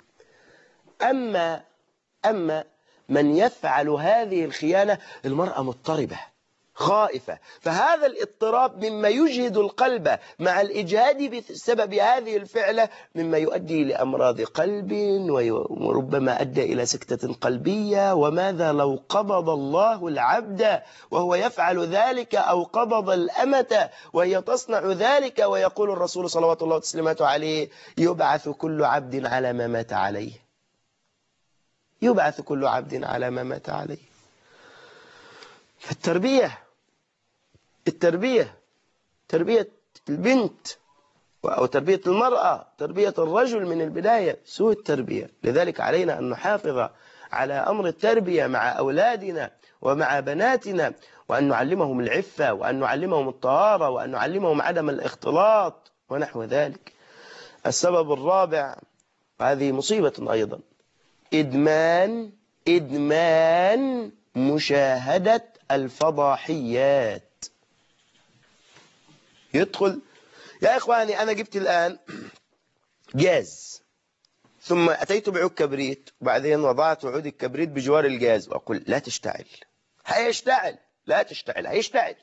أما من يفعل هذه الخيانة، المرأة مضطربة خائفة، فهذا الاضطراب مما يجهد القلب مع الإجهاد بسبب هذه الفعلة مما يؤدي لأمراض قلب، وربما أدى إلى سكتة قلبية. وماذا لو قبض الله العبد وهو يفعل ذلك، أو قبض الأمة وهي تصنع ذلك؟ ويقول الرسول صلوات الله وتسليماته عليه: يبعث كل عبد على ما مات عليه، يبعث كل عبد على ما مات عليه. فالتربية، تربية البنت أو تربية المرأة، تربية الرجل من البداية سوء التربية. لذلك علينا أن نحافظ على أمر التربية مع أولادنا ومع بناتنا، وأن نعلمهم العفة، وأن نعلمهم الطهارة، وأن نعلمهم عدم الاختلاط ونحو ذلك. السبب الرابع، هذه مصيبة أيضا، إدمان إدمان مشاهدة الفضاحيات. يدخل يا إخواني، أنا جبت الآن جاز، ثم أتيت بعود كبريت، وبعدين وضعت عود الكبريت بجوار الجاز، وأقول لا تشتعل، هيشتعل، لا تشتعل، هيشتعل.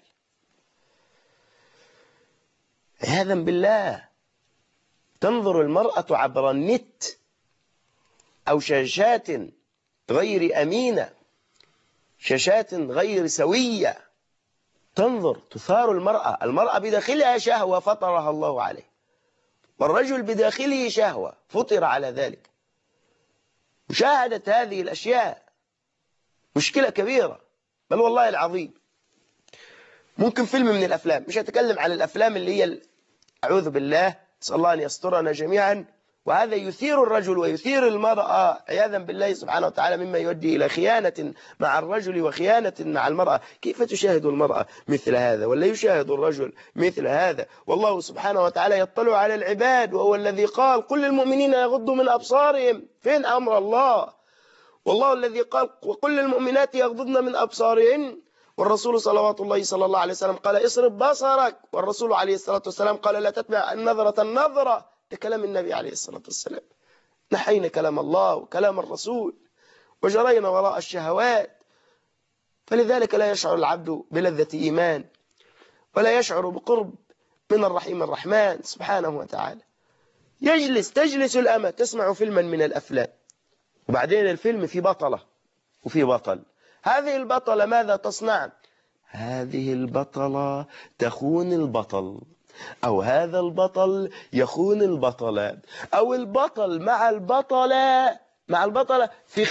عياذا بالله. تنظر المرأة عبر النت أو شاشات غير أمينة، شاشات غير سوية، تنظر، تثار المرأة بداخلها شهوة فطرها الله عليه، والرجل بداخله شهوة فطر على ذلك. مشاهدة هذه الأشياء مشكلة كبيرة، بل والله العظيم. ممكن فيلم من الأفلام، مش هتكلم عن الأفلام اللي هي أعوذ بالله، نسأل الله أن يسترنا جميعا، وهذا يثير الرجل ويثير المرأة عياذا بالله سبحانه وتعالى، مما يؤدي إلى خيانة مع الرجل وخيانة مع المرأة. كيف تشاهد المرأة مثل هذا، ولا يشاهد الرجل مثل هذا؟ والله سبحانه وتعالى يطلع على العباد، وهو الذي قال قل للمؤمنين يغضوا من أبصارهم. فين أمر الله؟ والله الذي قال وقل للمؤمنات يغضضن من أبصارهن، والرسول صلوات الله صلى الله عليه وسلم قال اصرف بصرك، والرسول عليه الصلاة والسلام قال لا تتبع النظرة النظرة. ده كلام النبي عليه الصلاة والسلام. نحينا كلام الله وكلام الرسول وجرينا وراء الشهوات، فلذلك لا يشعر العبد بلذة إيمان، ولا يشعر بقرب من الرحيم الرحمن سبحانه وتعالى. تجلس الأمة تسمع فيلما من الأفلام، وبعدين الفيلم فيه بطلة وفيه بطل. هذه البطلة ماذا تصنع؟ هذه البطلة تخون البطل، أو هذا البطل يخون البطلة، أو البطل مع البطلة في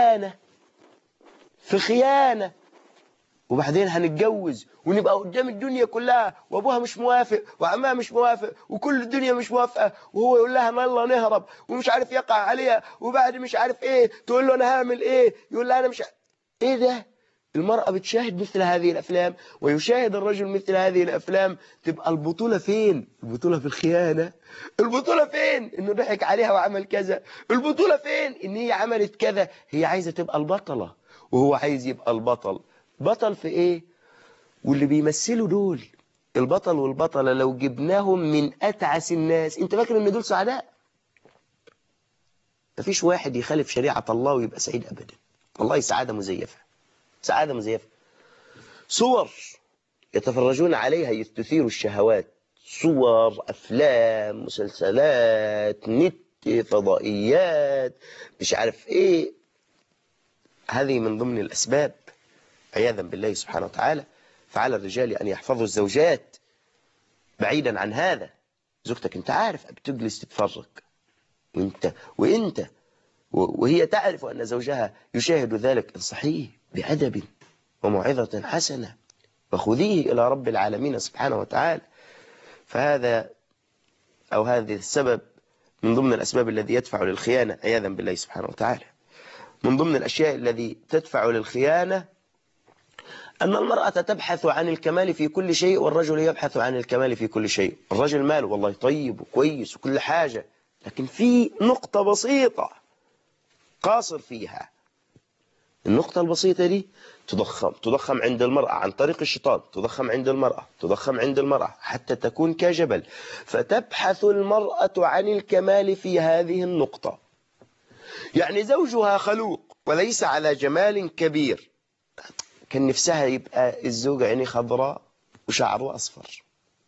خيانة، وبعدين هنتجوز ونبقى قدام الدنيا كلها، وابوها مش موافق وعمها مش موافق وكل الدنيا مش موافقة، وهو يقول لها يلا نهرب ومش عارف يقع عليها، وبعد مش عارف ايه تقول له انا هعمل ايه، يقول لها انا مش ايه ده. المرأة بتشاهد مثل هذه الأفلام، ويشاهد الرجل مثل هذه الأفلام. تبقى البطولة فين؟ البطولة في الخيانة. البطولة فين؟ إنه ضحك عليها وعمل كذا. البطولة فين؟ إن هي عملت كذا. هي عايزة تبقى البطلة وهو عايز يبقى البطل. بطل في إيه؟ واللي بيمثلوا دول البطل والبطلة لو جبناهم من أتعس الناس، أنت فاكر إن دول سعداء؟ مفيش واحد يخالف شريعة الله ويبقى سعيد أبدا. والله سعادة مزيفة، سعادة مزيفة. صور يتفرجون عليها تثير الشهوات، صور، أفلام، مسلسلات، نت، فضائيات، مش عارف إيه. هذه من ضمن الأسباب عياذا بالله سبحانه وتعالى. فعلى الرجال أن يحفظوا الزوجات بعيدا عن هذا. زوجتك أنت عارف بتجلس تتفرج، وإنت وهي تعرف أن زوجها يشاهد ذلك، انصحيه بأدب وموعظة حسنة وخذيه إلى رب العالمين سبحانه وتعالى. فهذا أو هذه السبب من ضمن الأسباب الذي يدفع للخيانة عياذا بالله سبحانه وتعالى. من ضمن الأشياء الذي تدفع للخيانة أن المرأة تبحث عن الكمال في كل شيء، والرجل يبحث عن الكمال في كل شيء. الرجل ماله والله طيب وكويس وكل حاجة، لكن في نقطة بسيطة قاصر فيها. النقطة البسيطة دي تضخم عند المرأة عن طريق الشيطان، تضخم عند المرأة حتى تكون كجبل. فتبحث المرأة عن الكمال في هذه النقطة. يعني زوجها خلوق وليس على جمال كبير، كان نفسها يبقى الزوج عيني خضراء وشعره أصفر.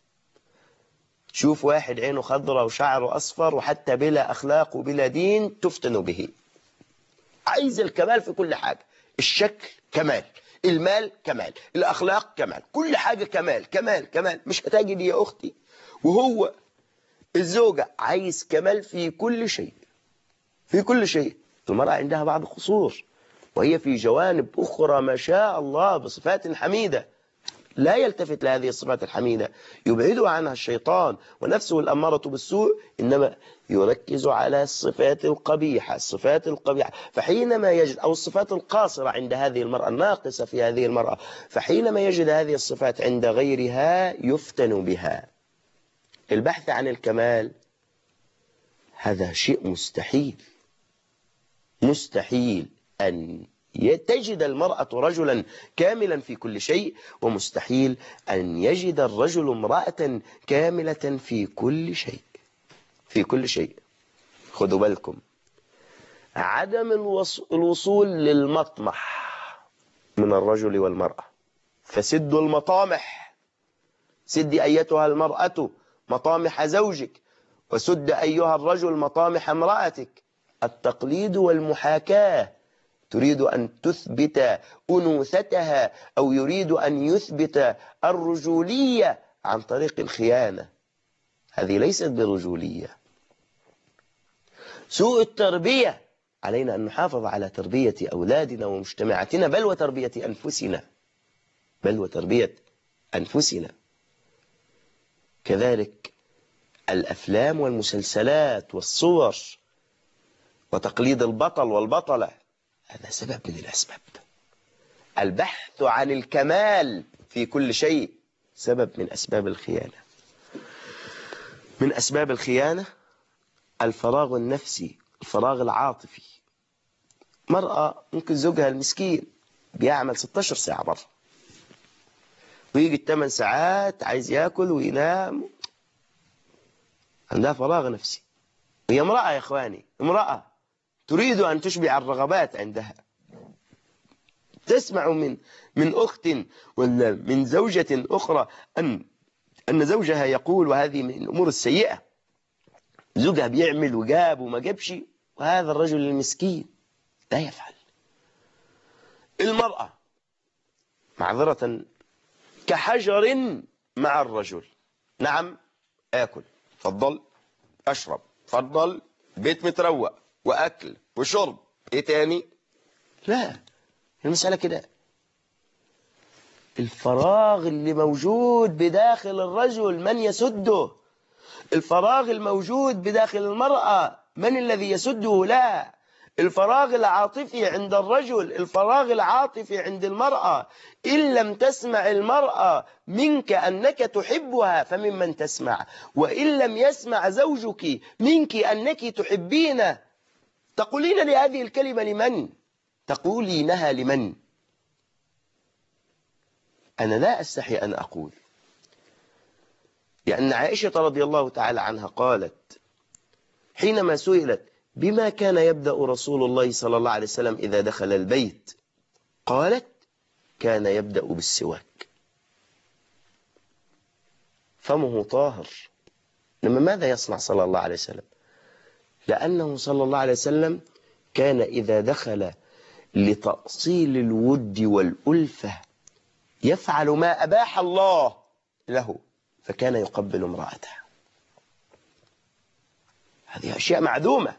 تشوف واحد عينه خضراء وشعره أصفر وحتى بلا أخلاق وبلا دين تفتن به. عايز الكمال في كل حاجة، الشكل كمال، المال كمال، الأخلاق كمال، كل حاجة كمال كمال كمال. مش هتجد يا أختي وهو الزوجة عايز كمال في كل شيء، في كل شيء. المرأة عندها بعض القصور، وهي في جوانب أخرى ما شاء الله بصفات حميدة لا يلتفت لهذه الصفات الحميدة، يبعدها عنها الشيطان ونفسه الأمارة بالسوء، إنما يركز على الصفات القبيحة، فحينما يجد أو الصفات القاصرة عند هذه المرأة، الناقصة في هذه المرأة، فحينما يجد هذه الصفات عند غيرها يفتن بها. البحث عن الكمال هذا شيء مستحيل أن تجد المرأة رجلا كاملا في كل شيء، ومستحيل أن يجد الرجل امرأة كاملة في كل شيء. في كل شيء. خدوا بالكم، عدم الوصول للمطمح من الرجل والمرأة، فسدوا المطامح. سدي أيتها المرأة مطامح زوجك، وسد أيها الرجل مطامح امرأتك. التقليد والمحاكاة. تريد أن تثبت أنوثتها أو يريد أن يثبت الرجولية عن طريق الخيانة، هذه ليست برجولية. سوء التربية. علينا أن نحافظ على تربية أولادنا ومجتمعاتنا، بل وتربية أنفسنا، بل وتربية أنفسنا. كذلك الأفلام والمسلسلات والصور وتقليد البطل والبطلة، هذا سبب من الأسباب. البحث عن الكمال في كل شيء سبب من أسباب الخيانة. من أسباب الخيانة الفراغ النفسي، الفراغ العاطفي. مرأة ممكن زوجها المسكين بيعمل 16 ساعة برا، ويجي 8 ساعات عايز يأكل وينام، عندها فراغ نفسي. هي امرأة يا إخواني، امرأة تريد أن تشبع الرغبات عندها. تسمع من أخت ولا من زوجة أخرى أن زوجها يقول، وهذه من الأمور السيئة، زوجها بيعمل وجاب وما جابش، وهذا الرجل المسكين لا يفعل. المرأة معذرة كحجر مع الرجل. نعم آكل، فضل أشرب، فضل بيت متروق وأكل وشرب، إيه تاني؟ لا، المسألة كده. الفراغ اللي موجود بداخل الرجل من يسده؟ الفراغ الموجود بداخل المرأة من الذي يسده؟ لا، الفراغ العاطفي عند الرجل، الفراغ العاطفي عند المرأة. إن لم تسمع المرأة منك أنك تحبها فممن تسمع، وإن لم يسمع زوجك منك أنك تحبينه، تقولين لهذه الكلمة لمن؟ تقولينها لمن؟ أنا لا أستحي أن أقول، لأن عائشة رضي الله تعالى عنها قالت حينما سئلت بما كان يبدأ رسول الله صلى الله عليه وسلم إذا دخل البيت، قالت كان يبدأ بالسواك. فمه طاهر. لما ماذا يصنع صلى الله عليه وسلم؟ لأنه صلى الله عليه وسلم كان إذا دخل لتأصيل الود والألفة يفعل ما أباح الله له، فكان يقبل امرأته. هذه أشياء معدومة.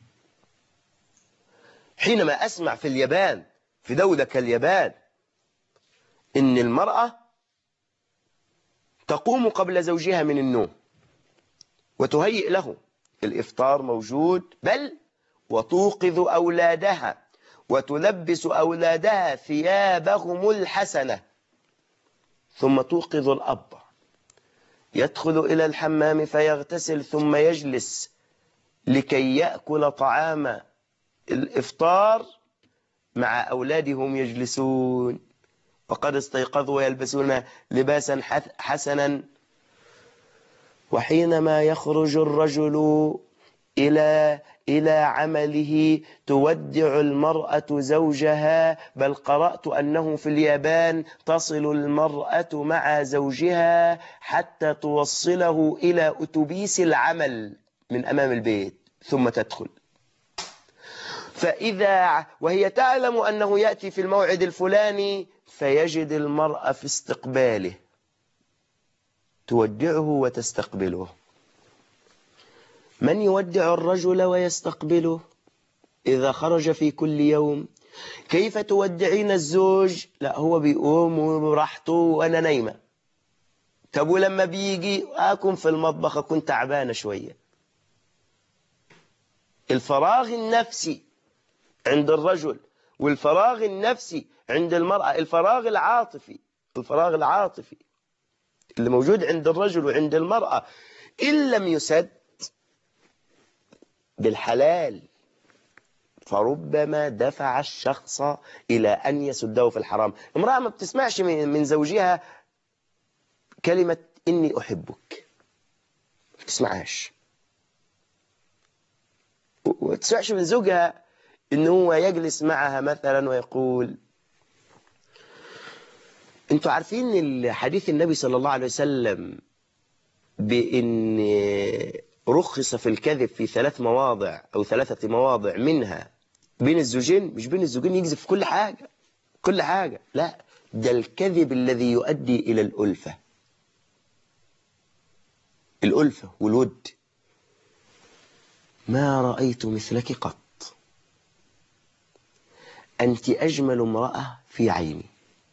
حينما أسمع في اليابان، في دولة كاليابان، إن المرأة تقوم قبل زوجها من النوم وتهيئ له الإفطار موجود، بل وتوقظ أولادها وتلبس أولادها ثيابهم الحسنة، ثم توقظ الأب يدخل إلى الحمام فيغتسل ثم يجلس لكي يأكل طعام الإفطار مع أولادهم يجلسون وقد استيقظوا ويلبسون لباسا حسنا. وحينما يخرج الرجل إلى عمله تودع المرأة زوجها، بل قرأت أنه في اليابان تصل المرأة مع زوجها حتى توصله إلى أتوبيس العمل من أمام البيت ثم تدخل. وهي تعلم أنه يأتي في الموعد الفلاني، فيجد المرأة في استقباله تودعه وتستقبله. من يودع الرجل ويستقبله إذا خرج في كل يوم؟ كيف تودعين الزوج؟ لا، هو بيقوم براحته وأنا نايمة. طب ولما بيجي أكون في المطبخ أكون تعبانة شوية. الفراغ النفسي عند الرجل والفراغ النفسي عند المرأة، الفراغ العاطفي اللي موجود عند الرجل وعند المرأة، إن لم يسد بالحلال فربما دفع الشخص إلى أن يسده في الحرام. امرأة ما بتسمعش من زوجها كلمة إني أحبك، ما بتسمعهاش، وما تسمعش من زوجها إنه هو يجلس معها مثلا ويقول. انتوا عارفين حديث النبي صلى الله عليه وسلم بأن رخص في الكذب في 3 مواضع أو 3 مواضع، منها بين الزوجين. مش بين الزوجين يكذب في كل حاجة كل حاجة، لا، ده الكذب الذي يؤدي إلى الألفة، الألفة والود. ما رأيت مثلك قط، أنت أجمل امرأة في عيني.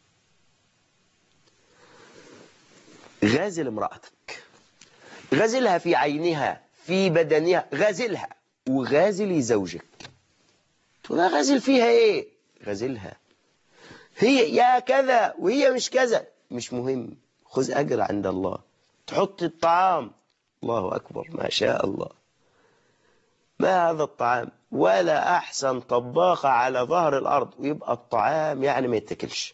غازل امرأتك، غازلها في عينها في بدنها، غازلها، وغازلي زوجك. تقول غازل فيها ايه؟ غازلها، هي يا كذا وهي مش كذا، مش مهم، خذ أجر عند الله. تحط الطعام، الله أكبر ما شاء الله، ما هذا الطعام، ولا أحسن طباخة على ظهر الأرض، ويبقى الطعام يعني ما يتاكلش.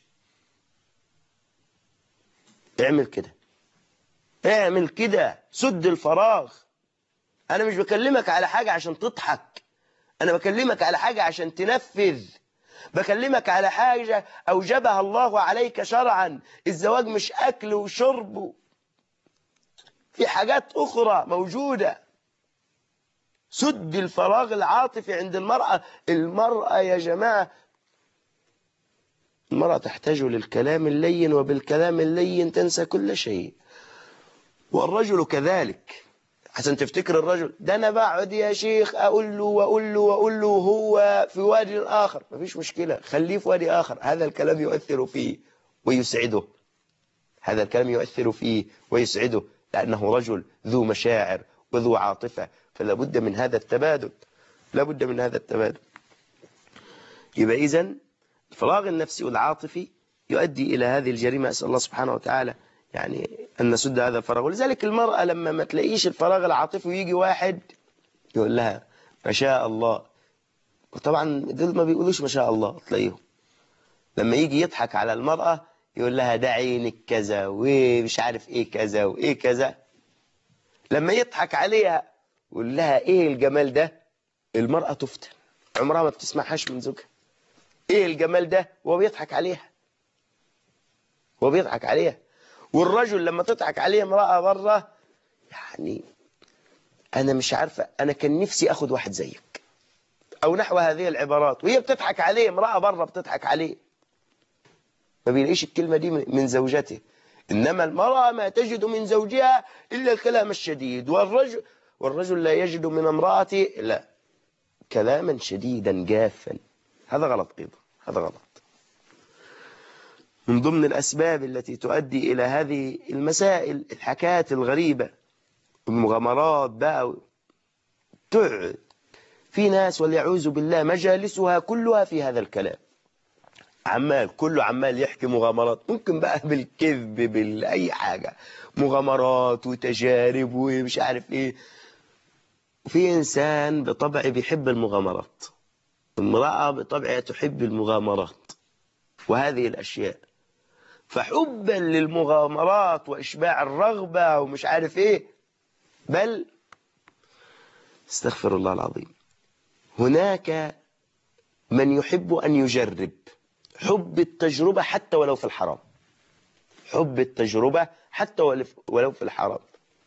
اعمل كده، اعمل كده، سد الفراغ. أنا مش بكلمك على حاجة عشان تضحك، أنا بكلمك على حاجة عشان تنفذ، بكلمك على حاجة أوجبها الله عليك شرعا. الزواج مش أكل وشرب، في حاجات أخرى موجودة. سد الفراغ العاطفي عند المرأة. المرأة يا جماعة، المرأة تحتاج للكلام اللين، وبالكلام اللين تنسى كل شيء. والرجل كذلك. عشان تفتكر الرجل ده أنا بقعد يا شيخ أقول له وأقول له وأقول له، هو في وادي آخر، مفيش مشكلة، خليه في وادي آخر. هذا الكلام يؤثر فيه ويسعده، هذا الكلام يؤثر فيه ويسعده، لأنه رجل ذو مشاعر وذو عاطفة. فلا بد من هذا التبادل، لا بد من هذا التبادل. يبقى إذن الفراغ النفسي والعاطفي يؤدي إلى هذه الجريمة. أسأل الله سبحانه وتعالى يعني أن نسد هذا الفراغ. ولذلك المرأة لما ما تلاقيش الفراغ العاطفي ويجي واحد يقول لها ما شاء الله، وطبعا دول ما بيقولوش ما شاء الله، تلاقيهم لما يجي يضحك على المرأة يقول لها ده عينك كذا ومش عارف ايه كذا وايه كذا. لما يضحك عليها يقول لها ايه الجمال ده، المرأة تفتن، عمرها ما بتسمعهاش من زوجها. ايه الجمال ده وهو بيضحك عليها، هو بيضحك عليها. والرجل لما تضحك عليه امرأة بره، يعني انا مش عارفة، انا كان نفسي اخد واحد زيك، او نحو هذه العبارات، وهي بتضحك عليه، امرأة بره بتضحك عليه، ما بيلاقيش الكلمة دي من زوجته. إنما المرأة ما تجد من زوجها إلا الكلام الشديد، والرجل لا يجد من امرأته لا كلاما شديدا جافا. هذا غلط أيضا، هذا غلط. من ضمن الأسباب التي تؤدي إلى هذه المسائل الحكايات الغريبة، المغامرات بقى. تقعد في ناس واليعوذ بالله مجالسها كلها في هذا الكلام، كله عمال يحكي مغامرات، ممكن بقى بالكذب بالأي حاجة، مغامرات وتجارب ومش عارف ايه. وفي إنسان بطبع بيحب المغامرات، امرأة بطبعها تحب المغامرات وهذه الأشياء. فحبا للمغامرات وإشباع الرغبة ومش عارف ايه، بل استغفر الله العظيم، هناك من يحب أن يجرب، حب التجربة حتى ولو في الحرام، حب التجربة حتى ولو في الحرام.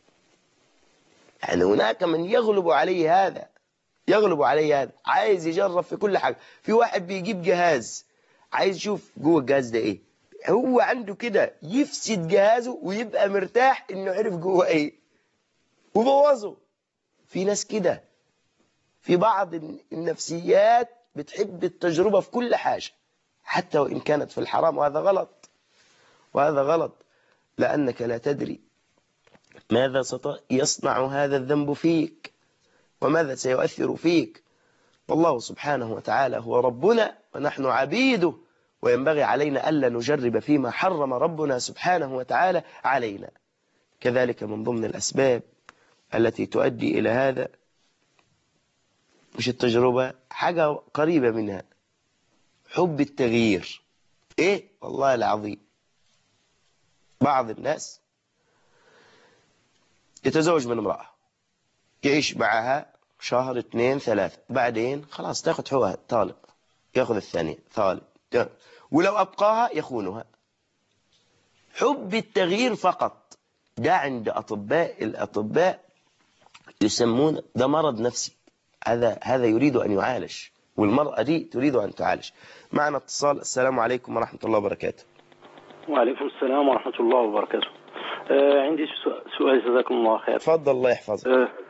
يعني هناك من يغلب عليه هذا، يغلب عليه هذا، عايز يجرب في كل حاجة. في واحد بيجيب جهاز عايز يشوف جوه الجهاز ده ايه، هو عنده كده يفسد جهازه ويبقى مرتاح انه عرف جوه ايه وبوظه. في ناس كده، في بعض النفسيات بتحب التجربة في كل حاجة حتى وإن كانت في الحرام، وهذا غلط، وهذا غلط، لأنك لا تدري ماذا يصنع هذا الذنب فيك وماذا سيؤثر فيك. والله سبحانه وتعالى هو ربنا ونحن عبيده، وينبغي علينا ألا نجرب فيما حرم ربنا سبحانه وتعالى علينا. كذلك من ضمن الأسباب التي تؤدي إلى هذا مش التجربة، حاجة قريبة منها، حب التغيير. ايه والله العظيم، بعض الناس يتزوج من امرأة، يعيش معها شهر 2 3، بعدين خلاص تاخذ حقوقها، طالق، ياخذ الثانية طالق، ولو أبقاها يخونها. حب التغيير فقط، ده عند الأطباء يسمون ده مرض نفسي، هذا يريد أن يعالج، والمرأة دي تريد أن تعالج. معنا اتصال. السلام عليكم ورحمة الله وبركاته. وعليكم السلام ورحمة الله وبركاته. عندي سؤال، جزاكم الله خير. تفضل، الله يحفظك.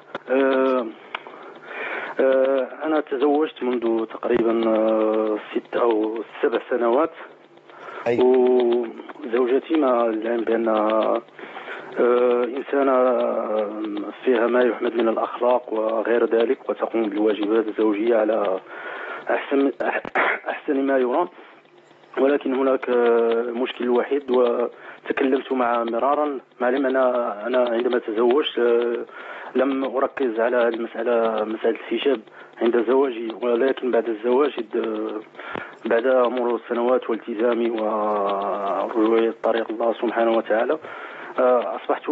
أنا تزوجت منذ تقريبا 6 أو 7 سنوات. أيوة. وزوجتي مع العلم بأنها إنسانة فيها ما يحمد من الأخلاق وغير ذلك، وتقوم بالواجبات الزوجية على أحسن ما يرام، ولكن هناك مشكل وحيد وتكلمت معها مرارا. معلم أنا عندما تزوجت لم أركز على مسألة الحجاب عند زواجي، ولكن بعد الزواج بعد مرور السنوات والتزامي ورجوعي طريق الله سبحانه وتعالى أصبحت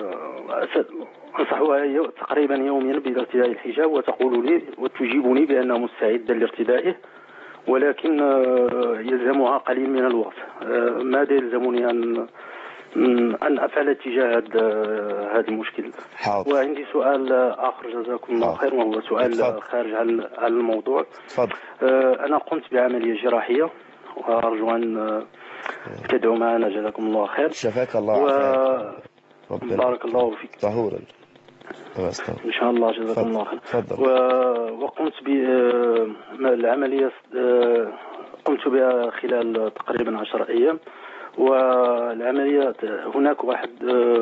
أنصحها تقريبا يوميا بارتداء الحجاب، وتقول لي وتجيبني بأنها مستعدة لارتدائه، ولكن يلزمها قليل من الوقت. ماذا يلزمني أن أفعل تجاه هذا المشكل؟ حاضر. وعندي سؤال آخر جزاكم الله خير، وهو سؤال خارج عن الموضوع. تفضل. أنا قمت بعملية جراحية وأرجو أن تدعو معنا جزاكم الله خير. شفاك الله وعافاك. بارك الله فيك. طهورا إن شاء الله جزاكم الله خير. وقمت بالعملية، قمت بها خلال تقريبا 10 أيام. والعملية هناك واحد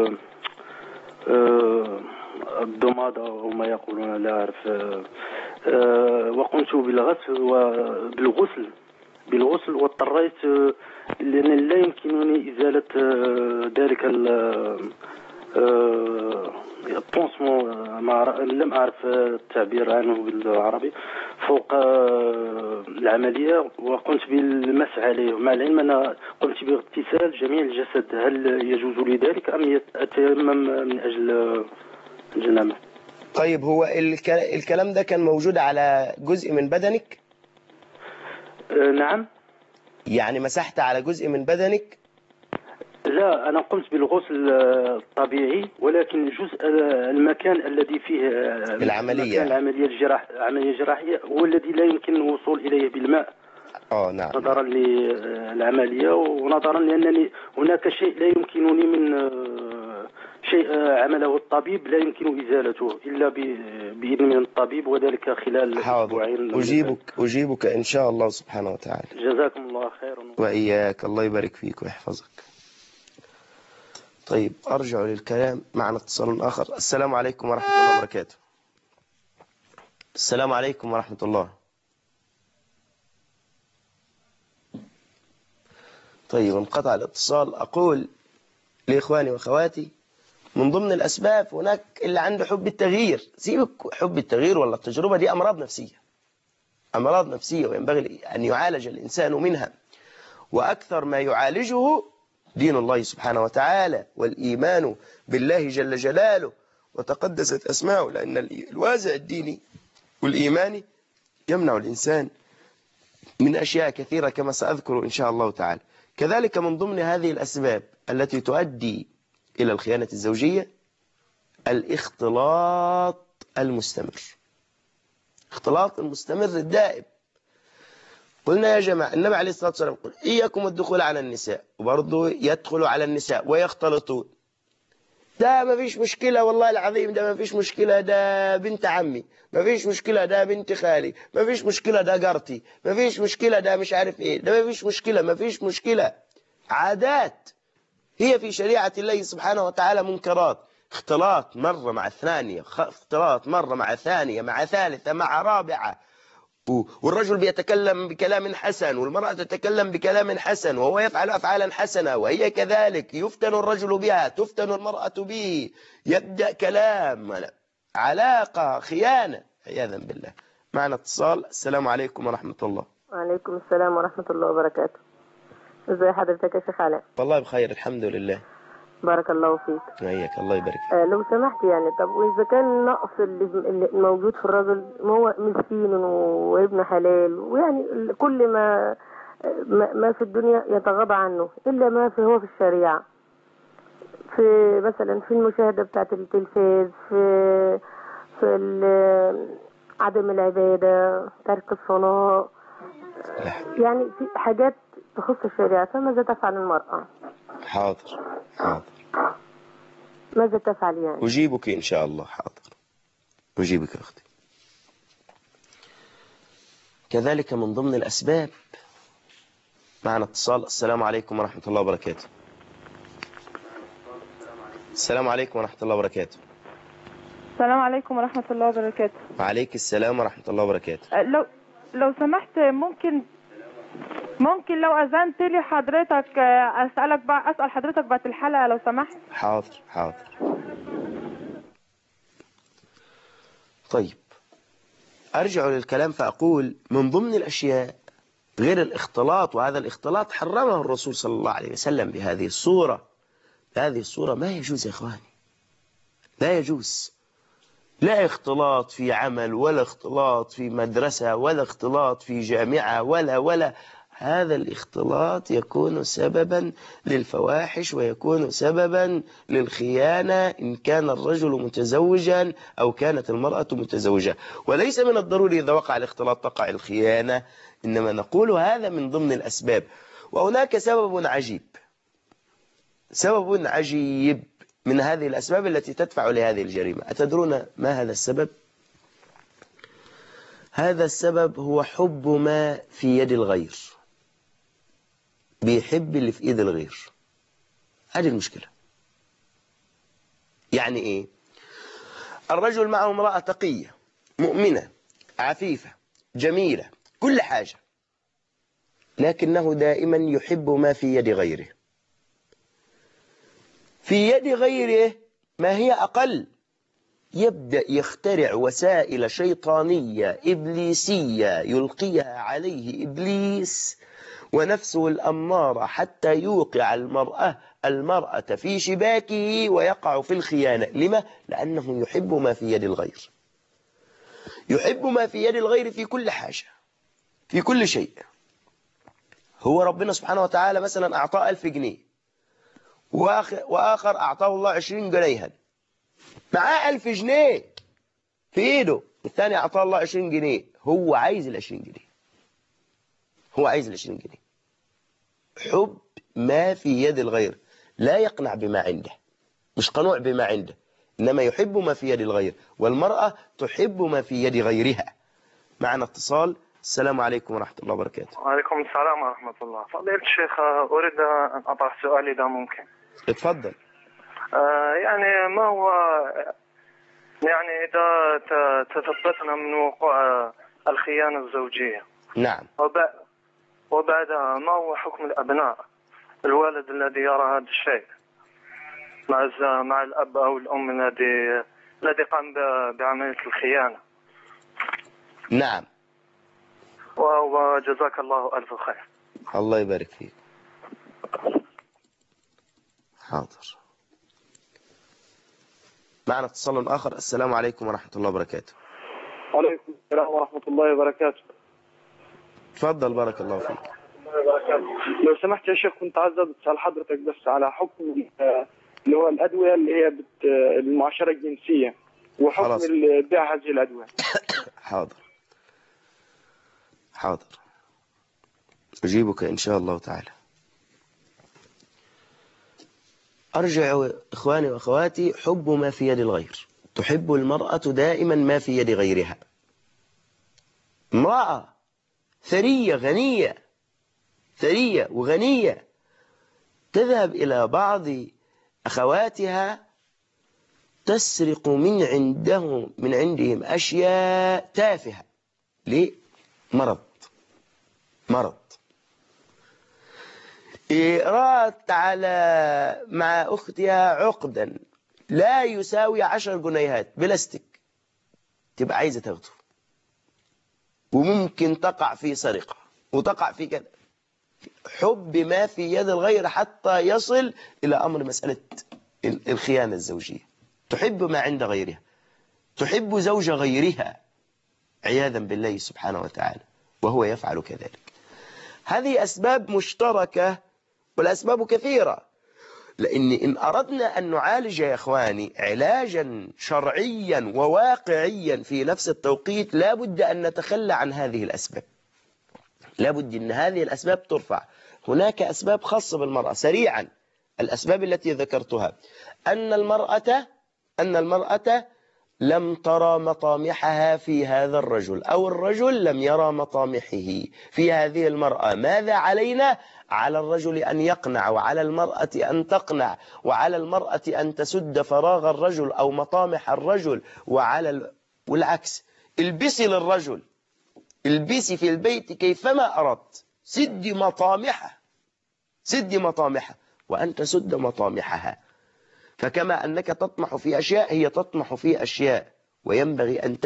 الضمادة أو ما يقولون لا أعرف، وقمت بالغسل واضطريت لأن لا يمكنني إزالة ذلك البونسمون، لم أعرف التعبير عنه بالعربي، فوق العملية، وقمت بالمسح عليه. مع العلم أنا قمت باغتسال جميع الجسد، هل يجوز لي ذلك أم أتيمم من أجل الجنابة؟ طيب، هو الكلام ده كان موجود على جزء من بدنك؟ نعم. يعني مسحت على جزء من بدنك؟ لا، أنا قمت بالغسل الطبيعي، ولكن المكان الذي فيه العملية، العملية الجراحية هو الذي لا يمكن الوصول إليه بالماء. نعم. نظرا للعملية، ونظرا لأنني هناك شيء لا يمكنني من شيء عمله الطبيب لا يمكن إزالته إلا بإذن من الطبيب، وذلك خلال أسبوعين. أجيبك إن شاء الله سبحانه وتعالى. جزاكم الله خيرا. وإياك، الله يبارك فيك ويحفظك. طيب، أرجع للكلام. معنا اتصال آخر. السلام عليكم ورحمة الله وبركاته. السلام عليكم ورحمة الله. طيب، انقطع الاتصال. أقول لإخواني وأخواتي، من ضمن الأسباب هناك اللي عنده حب التغيير. سيبك حب التغيير ولا التجربة، دي أمراض نفسية وينبغي أن يعالج الإنسان منها، وأكثر ما يعالجه دين الله سبحانه وتعالى والإيمان بالله جل جلاله وتقدست أسماؤه، لأن الوازع الديني والإيماني يمنع الإنسان من أشياء كثيرة كما سأذكر إن شاء الله تعالى. كذلك من ضمن هذه الأسباب التي تؤدي إلى الخيانة الزوجية الاختلاط المستمر، اختلاط المستمر الدائم. قلنا يا جماعة، النبي عليه الصلاة والسلام يقول إياكم الدخول على النساء، وبرضه يدخلوا على النساء ويختلطون. ده ما فيش مشكلة، والله العظيم ده ما فيش مشكلة، ده بنت عمي، ما فيش مشكلة، ده بنت خالي، ما فيش مشكلة، ده جارتي، ما فيش مشكلة، ده مش عارف ايه، ده ما فيش مشكلة. عادات هي في شريعة الله سبحانه وتعالى منكرات. اختلاط مرة مع الثانية، اختلاط مرة مع ثانية، مع ثالثة، مع رابعة، والرجل بيتكلم بكلام حسن والمرأة تتكلم بكلام حسن، وهو يفعل أفعالا حسنة وهي كذلك، يفتن الرجل بها، تفتن المرأة به، يبدأ كلام، علاقة، خيانة، عياذا بالله. معنا اتصال. السلام عليكم ورحمة الله. وعليكم السلام ورحمة الله وبركاته. ازي حضرتك يا شيخ علاء؟ والله بخير الحمد لله. بارك الله فيك. وياك الله يبارك فيك. لو سمحت يعني، طب وإذا كان نقص اللي موجود في الرجل، ما هو مسكين وابن حلال، ويعني كل ما في الدنيا يتغاضى عنه إلا ما هو في الشريعة، في مثلا في المشاهدة بتاعت التلفاز، في عدم العبادة، ترك الصلاة، يعني في حاجات تخص الشريعة، فماذا تفعل المرأة؟ حاضر حاضر. ماذا تفعل يعني؟ أجيبك إن شاء الله. حاضر أجيبك يا أختي. كذلك من ضمن الأسباب. معنا اتصال. السلام عليكم ورحمة الله وبركاته. السلام عليكم ورحمة الله وبركاته. السلام عليكم ورحمة الله وبركاته. وعليك السلام ورحمة الله وبركاته. لو سمحت، ممكن لو أذنت لي حضرتك أسأل حضرتك بعد الحلقة لو سمحت. حاضر حاضر. طيب أرجع للكلام فأقول من ضمن الأشياء غير الاختلاط، وهذا الاختلاط حرمه الرسول صلى الله عليه وسلم بهذه الصورة. هذه الصورة ما يجوز يا إخواني، لا يجوز. لا اختلاط في عمل، ولا اختلاط في مدرسة، ولا اختلاط في جامعة، ولا هذا الاختلاط يكون سببا للفواحش، ويكون سببا للخيانة إن كان الرجل متزوجا أو كانت المرأة متزوجة. وليس من الضروري إذا وقع الاختلاط تقع الخيانة، إنما نقول هذا من ضمن الأسباب. وهناك سبب عجيب من هذه الأسباب التي تدفع لهذه الجريمة. أتدرون ما هذا السبب؟ هذا السبب هو حب ما في يد الغير. بيحب اللي في إيد الغير. هذه المشكلة. يعني إيه؟ الرجل معه امرأة تقية مؤمنة عفيفة جميلة كل حاجة، لكنه دائما يحب ما في يد غيره. في يد غيره ما هي أقل، يبدأ يخترع وسائل شيطانية إبليسية يلقيها عليه إبليس ونفسه الأمارة حتى يوقع المرأة في شباكه ويقع في الخيانة. لما؟ لأنه يحب ما في يد الغير. يحب ما في يد الغير في كل حاجة، في كل شيء. هو ربنا سبحانه وتعالى مثلا أعطاه 1000 جنيه، وآخر أعطاه الله 20 جنيها، معاه 1000 جنيه في إيده، الثاني أعطاه الله 20 جنيه. هو عايز 20 جنيه، هو عايز 20 جنيه. حب ما في يد الغير، لا يقنع بما عنده، مش قنوع بما عنده، إنما يحب ما في يد الغير. والمرأة تحب ما في يد غيرها. معنا اتصال. السلام عليكم ورحمة الله وبركاته. وعليكم السلام ورحمة الله. فضيلة الشيخ، أريد أن أطرح سؤالي إذا ممكن. اتفضل. يعني ما هو، يعني إذا تثبتنا من وقوع الخيانة الزوجية، نعم، وبعدها ما هو حكم الأبناء، الوالد الذي يرى هذا الشيء مع الأب أو الأم الذي قام بعملية الخيانة؟ نعم. وجزاك الله ألف خير. الله يبارك فيك. حاضر. معنا اتصال آخر. السلام عليكم ورحمة الله وبركاته. وعليكم السلام ورحمة الله وبركاته. تفضل بارك الله فيك. لو سمحت يا شيخ، كنت عايز أسأل حضرتك بس على حكم اللي هو الأدوية اللي هي المعاشرة الجنسية، وحكم بيع هذه الأدوية. حاضر حاضر، أجيبك إن شاء الله تعالى. أرجع إخواني وأخواتي، حب ما في يد الغير. تحب المرأة دائما ما في يد غيرها. امرأة ثرية غنية، ثرية وغنية، تذهب إلى بعض أخواتها تسرق من عندهم أشياء تافهة. ليه؟ مرض. رأت مع أختها عقدا لا يساوي 10 جنيهات بلاستيك، تبقى عايزة تاخده. وممكن تقع في سرقة وتقع في كذا، حب ما في يد الغير حتى يصل إلى أمر مسألة الخيانة الزوجية. تحب ما عند غيرها، تحب زوج غيرها عياذا بالله سبحانه وتعالى، وهو يفعل كذلك. هذه أسباب مشتركة والأسباب كثيرة، لأن إن أردنا أن نعالج يا إخواني علاجا شرعيا وواقعيا في نفس التوقيت لابد أن نتخلى عن هذه الأسباب، لابد أن هذه الأسباب ترفع. هناك أسباب خاصة بالمرأة سريعا. الأسباب التي ذكرتها أن المرأة لم ترى مطامحها في هذا الرجل، أو الرجل لم يرى مطامحه في هذه المرأة. ماذا علينا؟ على الرجل أن يقنع، وعلى المرأة أن تقنع، وعلى المرأة أن تسد فراغ الرجل أو مطامح الرجل، والعكس. البسي للرجل، البسي في البيت كيفما أردت، سد مطامحها وأن تسد مطامحها. فكما أنك تطمح في أشياء هي تطمح في أشياء، وينبغي أن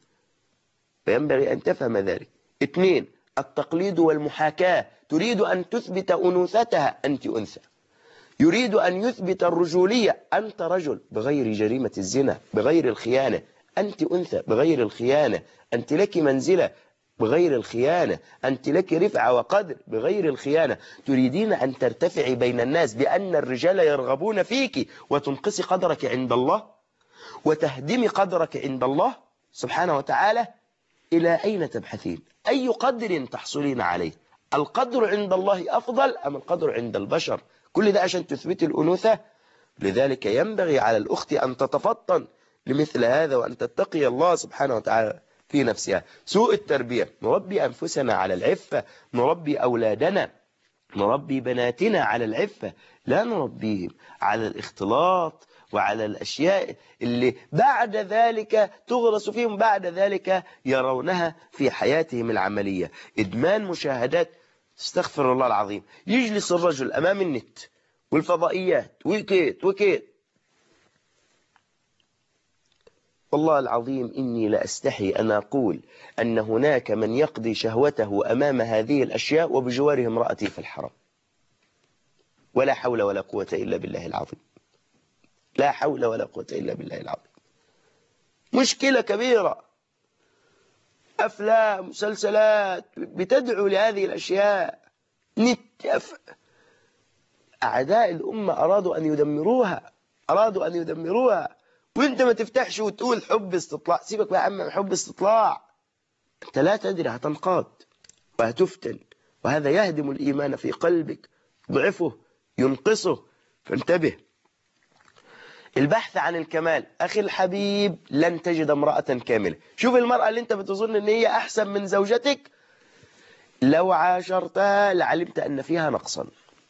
تفهم ذلك. 2. التقليد والمحاكاة. تريد أن تثبت أنوثتها، أنت أنثى. يريد أن يثبت الرجولية، أنت رجل بغير جريمة الزنا، بغير الخيانة. أنت أنثى بغير الخيانة. أنت لك منزلة بغير الخيانة. أنت لك رفعة وقدر بغير الخيانة. تريدين أن ترتفعي بين الناس بأن الرجال يرغبون فيك، وتنقصي قدرك عند الله وتهدمي قدرك عند الله سبحانه وتعالى. إلى أين تبحثين؟ أي قدر تحصلين عليه؟ القدر عند الله أفضل أم القدر عند البشر؟ كل ده عشان تثبتي الأنوثة. لذلك ينبغي على الأخت أن تتفطن لمثل هذا، وأن تتقي الله سبحانه وتعالى في نفسها. سوء التربية. نربي أنفسنا على العفة، نربي أولادنا، نربي بناتنا على العفة، لا نربيهم على الاختلاط وعلى الأشياء اللي بعد ذلك تغرس فيهم، بعد ذلك يرونها في حياتهم العملية. إدمان مشاهدات، استغفر الله العظيم. يجلس الرجل أمام النت والفضائيات وكيت. والله العظيم إني لأستحي أن أقول أن هناك من يقضي شهوته أمام هذه الأشياء وبجواره امرأته في الحرم. ولا حول ولا قوة إلا بالله العظيم. لا حول ولا قوة إلا بالله العظيم. مشكلة كبيرة. أفلام، مسلسلات بتدعو لهذه الأشياء. أعداء الأمة أرادوا أن يدمروها، وانت ما تفتحش وتقول حب استطلاع. سيبك بقى يا عم حب استطلاع، انت لا تدري، هتنقاد وهتفتن، وهذا يهدم الإيمان في قلبك، يضعفه، ينقصه. فانتبه. البحث عن الكمال. أخي الحبيب، لن تجد امرأة كاملة. شوف المرأة اللي انت بتظن ان هي أحسن من زوجتك، لو عاشرتها لعلمت أن فيها نقصا.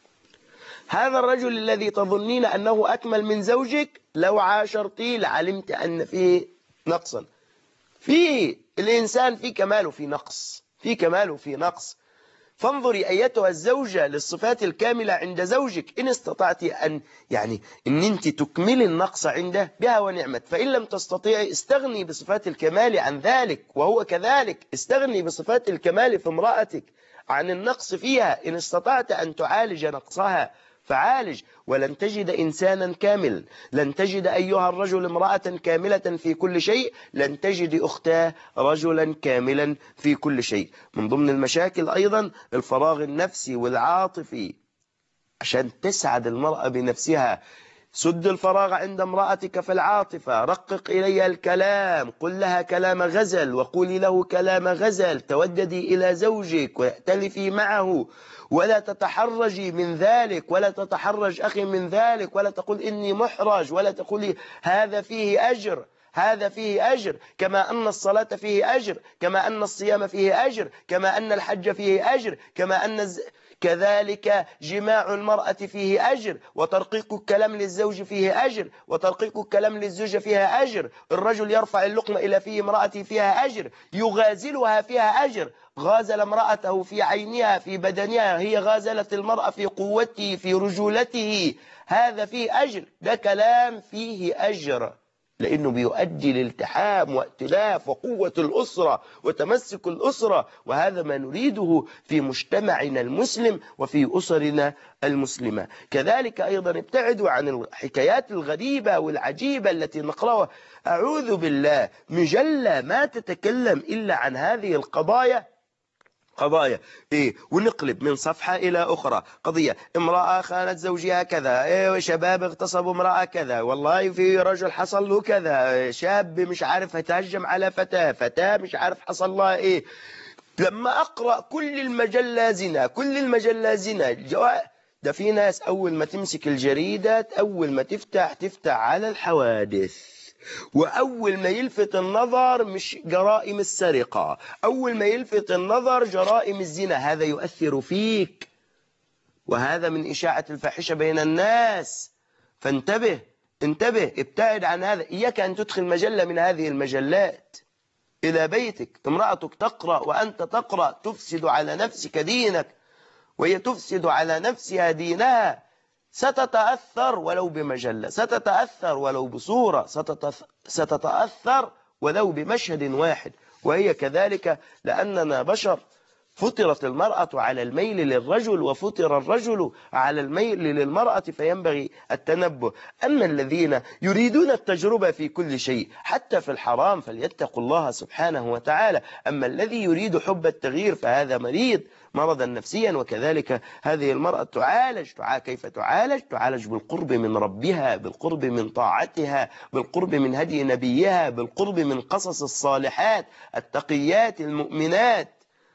هذا الرجل الذي تظنين أنه أكمل من زوجك، لو عاشرتيه لعلمت أن فيه نقصا. في الإنسان في كمال وفي نقص، في كمال وفي نقص. فانظري أيتها الزوجة للصفات الكاملة عند زوجك. إن استطعت أن إن أنت تكملي النقص عنده بها ونعمت. فإن لم تستطيعي استغني بصفات الكمال عن ذلك، وهو كذلك. استغني بصفات الكمال في امرأتك عن النقص فيها. إن استطعت أن تعالج نقصها فعالج. ولن تجد إنسانا كامل، لن تجد أيها الرجل امرأة كاملة في كل شيء، لن تجد أختاه رجلا كاملا في كل شيء. من ضمن المشاكل أيضا الفراغ النفسي والعاطفي. عشان تسعد المرأة بنفسها، سد الفراغ عند امرأتك في العاطفة. رقق إليها الكلام، قل لها كلام غزل وقولي له كلام غزل. توددي إلى زوجك وائتلفي معه، ولا تتحرجي من ذلك، ولا تتحرج أخي من ذلك، ولا تقول إني محرج، ولا تقولي هذا فيه أجر، هذا فيه أجر. كما أن الصلاة فيه أجر، كما أن الصيام فيه أجر، كما أن الحج فيه أجر، كما أن كذلك جماع المرأة فيه أجر، وترقيق الكلام للزوج فيه أجر، وترقيق الكلام للزوجة فيها أجر. الرجل يرفع اللقمة إلى فيه امرأته فيها أجر، يغازلها فيها أجر. غازل امرأته في عينها، في بدنها، هي غازلت المرأة في قوته، في رجولته. هذا فيه أجر، ده كلام فيه أجر. لأنه بيؤدي لالتحام وائتلاف وقوة الأسرة وتمسك الأسرة، وهذا ما نريده في مجتمعنا المسلم وفي أسرنا المسلمة. كذلك أيضا ابتعدوا عن الحكايات الغريبة والعجيبة التي نقرأها. أعوذ بالله، مجلة ما تتكلم إلا عن هذه القضايا. قضايا إيه؟ ونقلب من صفحة إلى أخرى. قضية امرأة خانت زوجها كذا، إيه، شباب اغتصبوا امرأة كذا، والله في رجل حصل له كذا، شاب مش عارف يتهجم على فتاة مش عارف حصل لها إيه. لما أقرأ كل المجلة زنا، كل المجلة زنا. ده في ناس أول ما تمسك الجريدة أول ما تفتح على الحوادث، وأول ما يلفت النظر مش جرائم السرقة، أول ما يلفت النظر جرائم الزنا. هذا يؤثر فيك، وهذا من إشاعة الفاحشة بين الناس. فانتبه، انتبه، ابتعد عن هذا. إياك أن تدخل مجلة من هذه المجلات إلى بيتك. امرأتك تقرأ وأنت تقرأ، تفسد على نفسك دينك، وهي تفسد على نفسها دينها. ستتأثر ولو بمجلة، ستتأثر ولو بصورة، ستتأثر ولو بمشهد واحد. وهي كذلك، لأننا بشر. فطرت المرأة على الميل للرجل وفطر الرجل على الميل للمرأة، فينبغي التنبه. أما الذين يريدون التجربة في كل شيء حتى في الحرام فليتقوا الله سبحانه وتعالى. أما الذي يريد حب التغيير فهذا مريض مرضا نفسيا. وكذلك هذه المرأة تعالج. كيف تعالج؟ تعالج بالقرب من ربها، بالقرب من طاعتها، بالقرب من هدي نبيها، بالقرب من قصص الصالحات التقيات المؤمنات.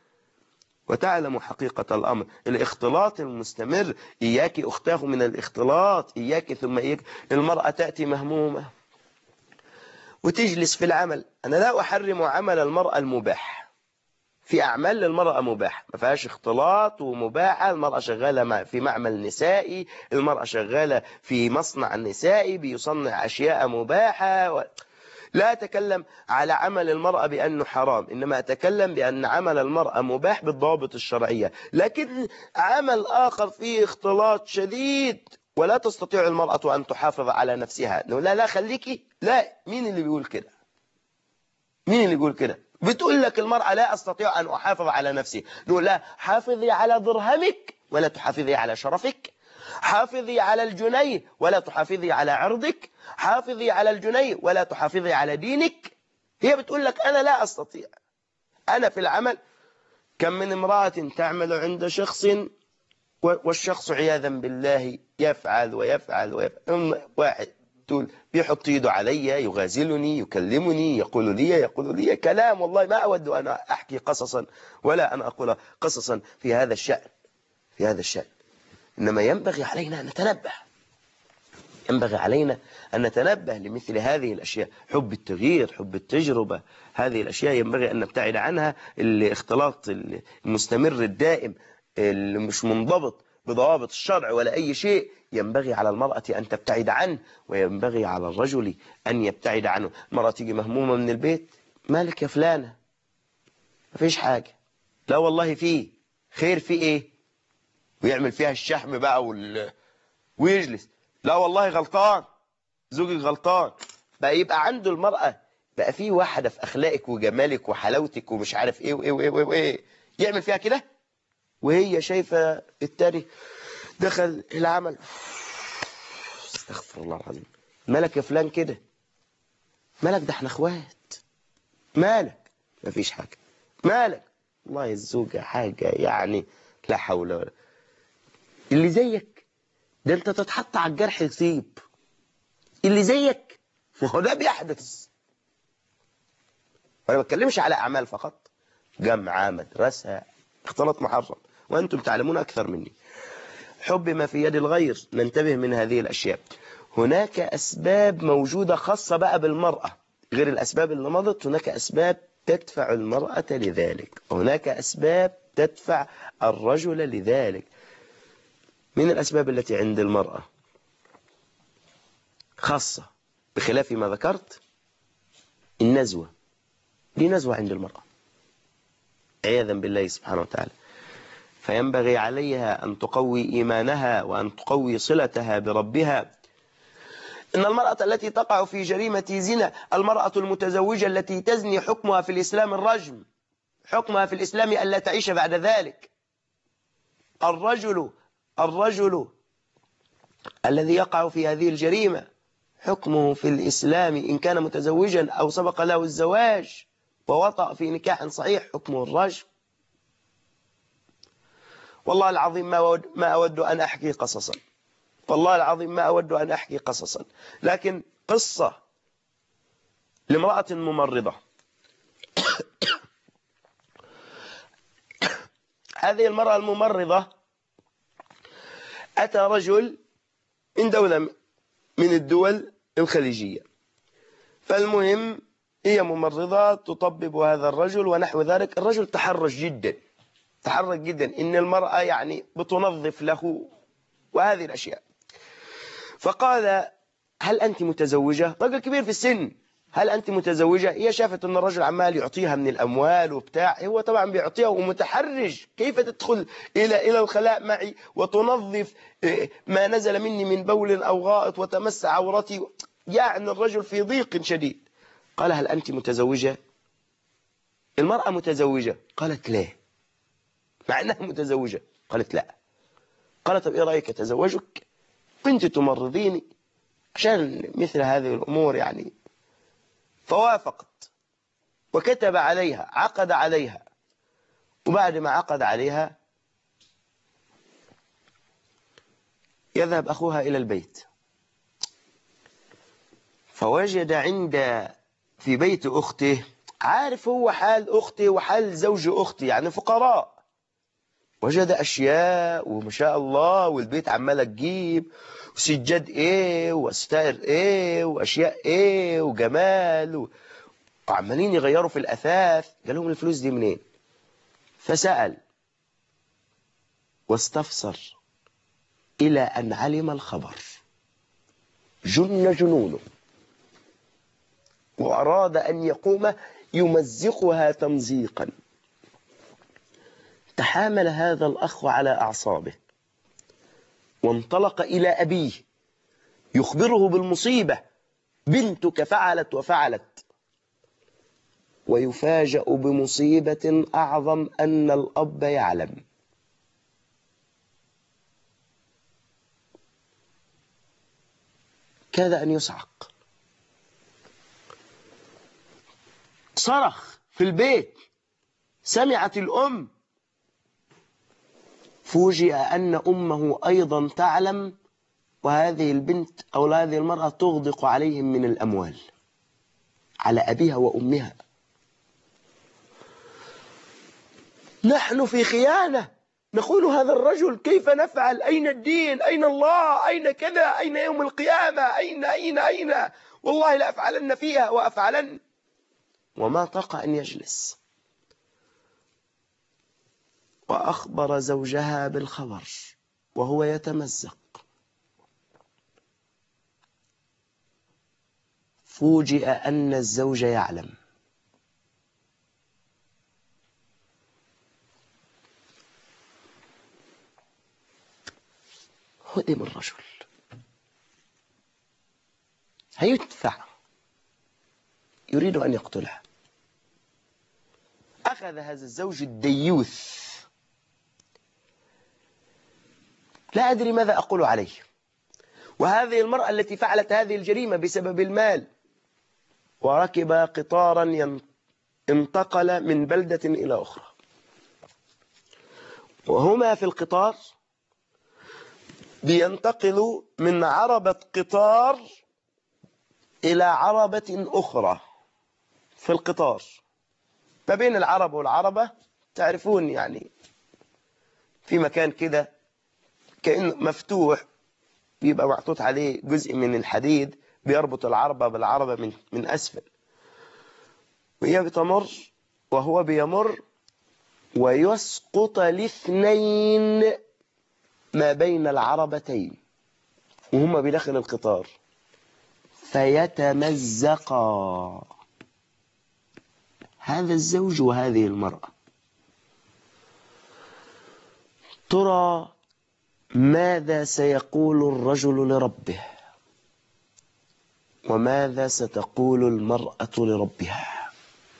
وتعلم حقيقة الأمر. الاختلاط المستمر، إياك أختاه من الاختلاط، إياك ثم إياك. المرأة تأتي مهمومة وتجلس في العمل. أنا لا أحرم عمل المرأة المباح، في أعمال للمرأة مباح ما فيهاش اختلاط ومباحة. المرأة شغالة في معمل نسائي، المرأة شغالة في مصنع نسائي بيصنع أشياء مباحة. لا أتكلم على عمل المرأة بأنه حرام، إنما أتكلم بأن عمل المرأة مباح بالضوابط الشرعية. لكن عمل آخر فيه اختلاط شديد ولا تستطيع المرأة أن تحافظ على نفسها. لا خليكي. لا، مين اللي بيقول كده؟ مين اللي بيقول كده؟ بتقول لك المرأة لا أستطيع أن أحافظ على نفسي. نقول لا، حافظي على درهمك ولا تحافظي على شرفك، حافظي على الجنيه ولا تحافظي على عرضك، حافظي على الجنيه ولا تحافظي على دينك. هي بتقول لك أنا لا أستطيع. أنا في العمل كم من امرأة تعمل عند شخص والشخص عياذا بالله يفعل ويفعل. واحد تقول بيحط يده علي، يغازلني، يكلمني، يقول لي كلام والله ما أود أن أحكي قصصا ولا أن أقول قصصا في هذا الشأن. إنما ينبغي علينا أن نتنبه، ينبغي علينا أن نتنبه لمثل هذه الأشياء. حب التغيير، حب التجربة، هذه الأشياء ينبغي أن نبتعد عنها. الاختلاط المستمر الدائم اللي مش منضبط بضوابط الشرع ولا أي شيء ينبغي على المرأة أن تبتعد عنه، وينبغي على الرجل أن يبتعد عنه. المرأة تيجي مهمومة من البيت، مالك يا فلانة؟ ما فيش حاجة. لا والله فيه خير. في إيه؟ ويعمل فيها الشحم بقى ويجلس. لا والله غلطان، زوجك غلطان. بقى يبقى عنده المرأة بقى فيه واحدة في أخلاقك وجمالك وحلاوتك ومش عارف إيه وإيه وإيه وإيه، يعمل فيها كده وهي شايفة التاني دخل العمل. استغفر الله العظيم. مالك يا فلان كده؟ مالك؟ ده احنا اخوات. مالك؟ مفيش حاجة. مالك؟ والله الزوجة حاجة يعني لا حول ولا. اللي زيك ده انت تتحط على الجرح يصيب. اللي زيك ما هو ده بيحدث. وانا ما بتكلمش على اعمال فقط، جامعة، مدرسة، اختلاط محرم، وانتم تعلمون اكثر مني. حب ما في يد الغير، ننتبه من هذه الاشياء. هناك اسباب موجودة خاصة بقى بالمرأة غير الاسباب اللي مضت. هناك اسباب تدفع المرأة لذلك، وهناك اسباب تدفع الرجل لذلك. من الأسباب التي عند المرأة خاصة بخلاف ما ذكرت، النزوة. دي نزوة عند المرأة عياذا بالله سبحانه وتعالى. فينبغي عليها أن تقوي إيمانها وأن تقوي صلتها بربها. إن المرأة التي تقع في جريمة زنا، المرأة المتزوجة التي تزني، حكمها في الإسلام الرجم، حكمها في الإسلام ألا تعيش بعد ذلك. الرجل الذي يقع في هذه الجريمة حكمه في الإسلام إن كان متزوجا أو سبق له الزواج ووطأ في نكاح صحيح حكمه الرجم. والله العظيم ما أود أن أحكي قصصا، والله العظيم ما أود أن أحكي قصصا، لكن قصة لامرأة ممرضة. هذه المرأة الممرضة أتى رجل من دولة من الدول الخليجية، فالمهم هي ممرضة تطبب هذا الرجل ونحو ذلك. الرجل تحرج جدا إن المرأة يعني بتنظف له وهذه الأشياء. فقال: هل أنت متزوجة؟ رجل كبير في السن، هل أنت متزوجة؟ هي شافت أن الرجل عمال يعطيها من الأموال وبتاع، هو طبعا بيعطيها ومتحرج، كيف تدخل إلى الخلاء معي وتنظف ما نزل مني من بول أو غائط وتمس عورتي؟ يعني الرجل في ضيق شديد. قال: هل أنت متزوجة؟ المرأة متزوجة؟ قالت: لا. مع أنها متزوجة قالت: لا. قالت: طب إيه رأيك أتزوجك؟ كنت تمرضيني عشان مثل هذه الأمور يعني. فوافقت وكتب عليها، عقد عليها. وبعد ما عقد عليها يذهب أخوها إلى البيت، فوجد في بيت أخته، عارف هو حال أخته وحال زوج أخته يعني فقراء، وجد أشياء وما شاء الله، والبيت عمالة تجيب وسجاد إيه وستائر إيه وأشياء إيه وجمال وعمالين يغيروا في الأثاث. قال لهم: الفلوس دي منين؟ فسأل واستفسر إلى أن علم الخبر، جن جنونه، وأراد أن يقوم يمزقها تمزيقا. تحامل هذا الأخ على أعصابه وانطلق إلى أبيه يخبره بالمصيبة، بنتك فعلت وفعلت. ويفاجأ بمصيبة أعظم، أن الأب يعلم. كاد أن يصعق، صرخ في البيت، سمعت الأم، فوجئ أن أمه أيضا تعلم، وهذه البنت أو هذه المرأة تغدق عليهم من الأموال، على أبيها وأمها. نحن في خيانة، نقول هذا الرجل كيف نفعل؟ أين الدين؟ أين الله؟ أين كذا؟ أين يوم القيامة؟ أين والله لأفعلن فيها وأفعلن. وما طاق أن يجلس، وأخبر زوجها بالخبر وهو يتمزق. فوجئ أن الزوج يعلم. هدم الرجل، هيدفع، يريد أن يقتلها. أخذ هذا الزوج الديوث، لا أدري ماذا أقول عليه، وهذه المرأة التي فعلت هذه الجريمة بسبب المال، وركب قطارا انتقل من بلدة إلى أخرى، وهما في القطار بينتقلوا من عربة قطار إلى عربة أخرى في القطار. ما بين العربة والعربة تعرفون يعني في مكان كده كأنه مفتوح، بيبقى محطوط عليه جزء من الحديد بيربط العربة بالعربة من أسفل، وهي بتمر وهو بيمر ويسقط الاثنين ما بين العربتين وهما بداخل القطار فيتمزقا، هذا الزوج وهذه المرأة. ترى ماذا سيقول الرجل لربه؟ وماذا ستقول المرأة لربها؟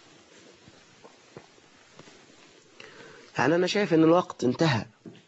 يعني أنا شايف أن الوقت انتهى،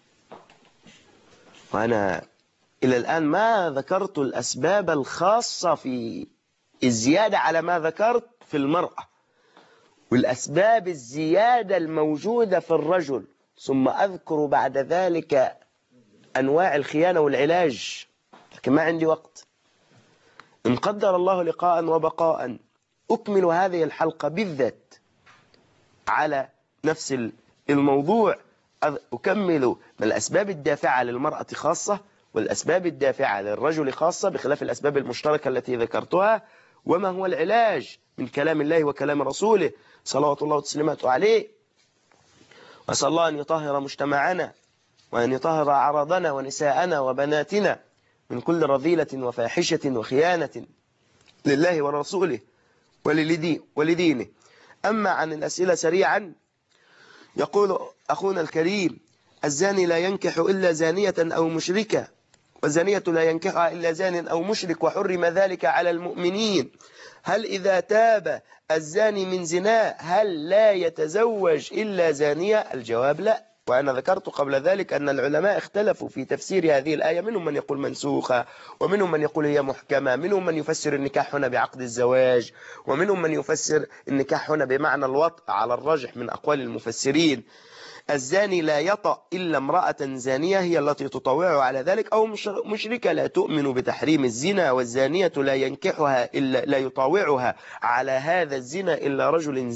وأنا إلى الآن ما ذكرت الأسباب الخاصة في الزيادة على ما ذكرت في المرأة، والأسباب الزيادة الموجودة في الرجل، ثم أذكر بعد ذلك أنواع الخيانة والعلاج، لكن ما عندي وقت. إن قدر الله لقاء وبقاء أكمل هذه الحلقة بالذات على نفس الموضوع، أكمل من الأسباب الدافعة للمرأة خاصة والأسباب الدافعة للرجل خاصة، بخلاف الأسباب المشتركة التي ذكرتها، وما هو العلاج من كلام الله وكلام رسوله صلوات الله وتسليماته عليه. وأسأل الله أن يطهر مجتمعنا، وأن يطهر أعراضنا ونساءنا وبناتنا من كل رذيلة وفاحشة وخيانة لله ورسوله ولدينه. أما عن الأسئلة سريعا، يقول أخونا الكريم: الزاني لا ينكح إلا زانية أو مشركة، والزانية لا ينكحها إلا زان أو مشرك، وحرم ذلك على المؤمنين. هل إذا تاب الزاني من زناه هل لا يتزوج إلا زانية؟ الجواب لا. وأنا ذكرت قبل ذلك أن العلماء اختلفوا في تفسير هذه الآية، منهم من يقول منسوخة، ومنهم من يقول هي محكمة، منهم من يفسر النكاح هنا بعقد الزواج، ومنهم من يفسر النكاح هنا بمعنى الوطء على الرجح من أقوال المفسرين. الزاني لا يطأ إلا امرأة زانية هي التي تطوعه على ذلك، أو مشركة لا تؤمن بتحريم الزنا، والزانية لا ينكحها إلا لا يطاوعها على هذا الزنا إلا رجل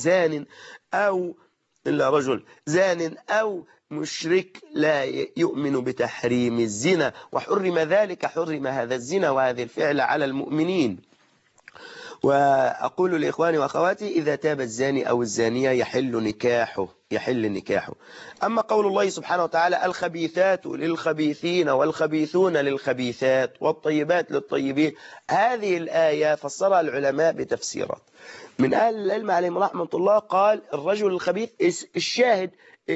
زان أو مشرك لا يؤمن بتحريم الزنا، وحرم ذلك، حرم هذا الزنا وهذه الفعل على المؤمنين. وأقول لإخواني وأخواتي: إذا تاب الزاني أو الزانية يحل نكاحه. أما قول الله سبحانه وتعالى: الخبيثات للخبيثين والخبيثون للخبيثات والطيبات للطيبين، هذه الآية فسرها العلماء بتفسيرات. من أهل العلم عليهم رحمة الله قال: الرجل الخبيث، الشاهد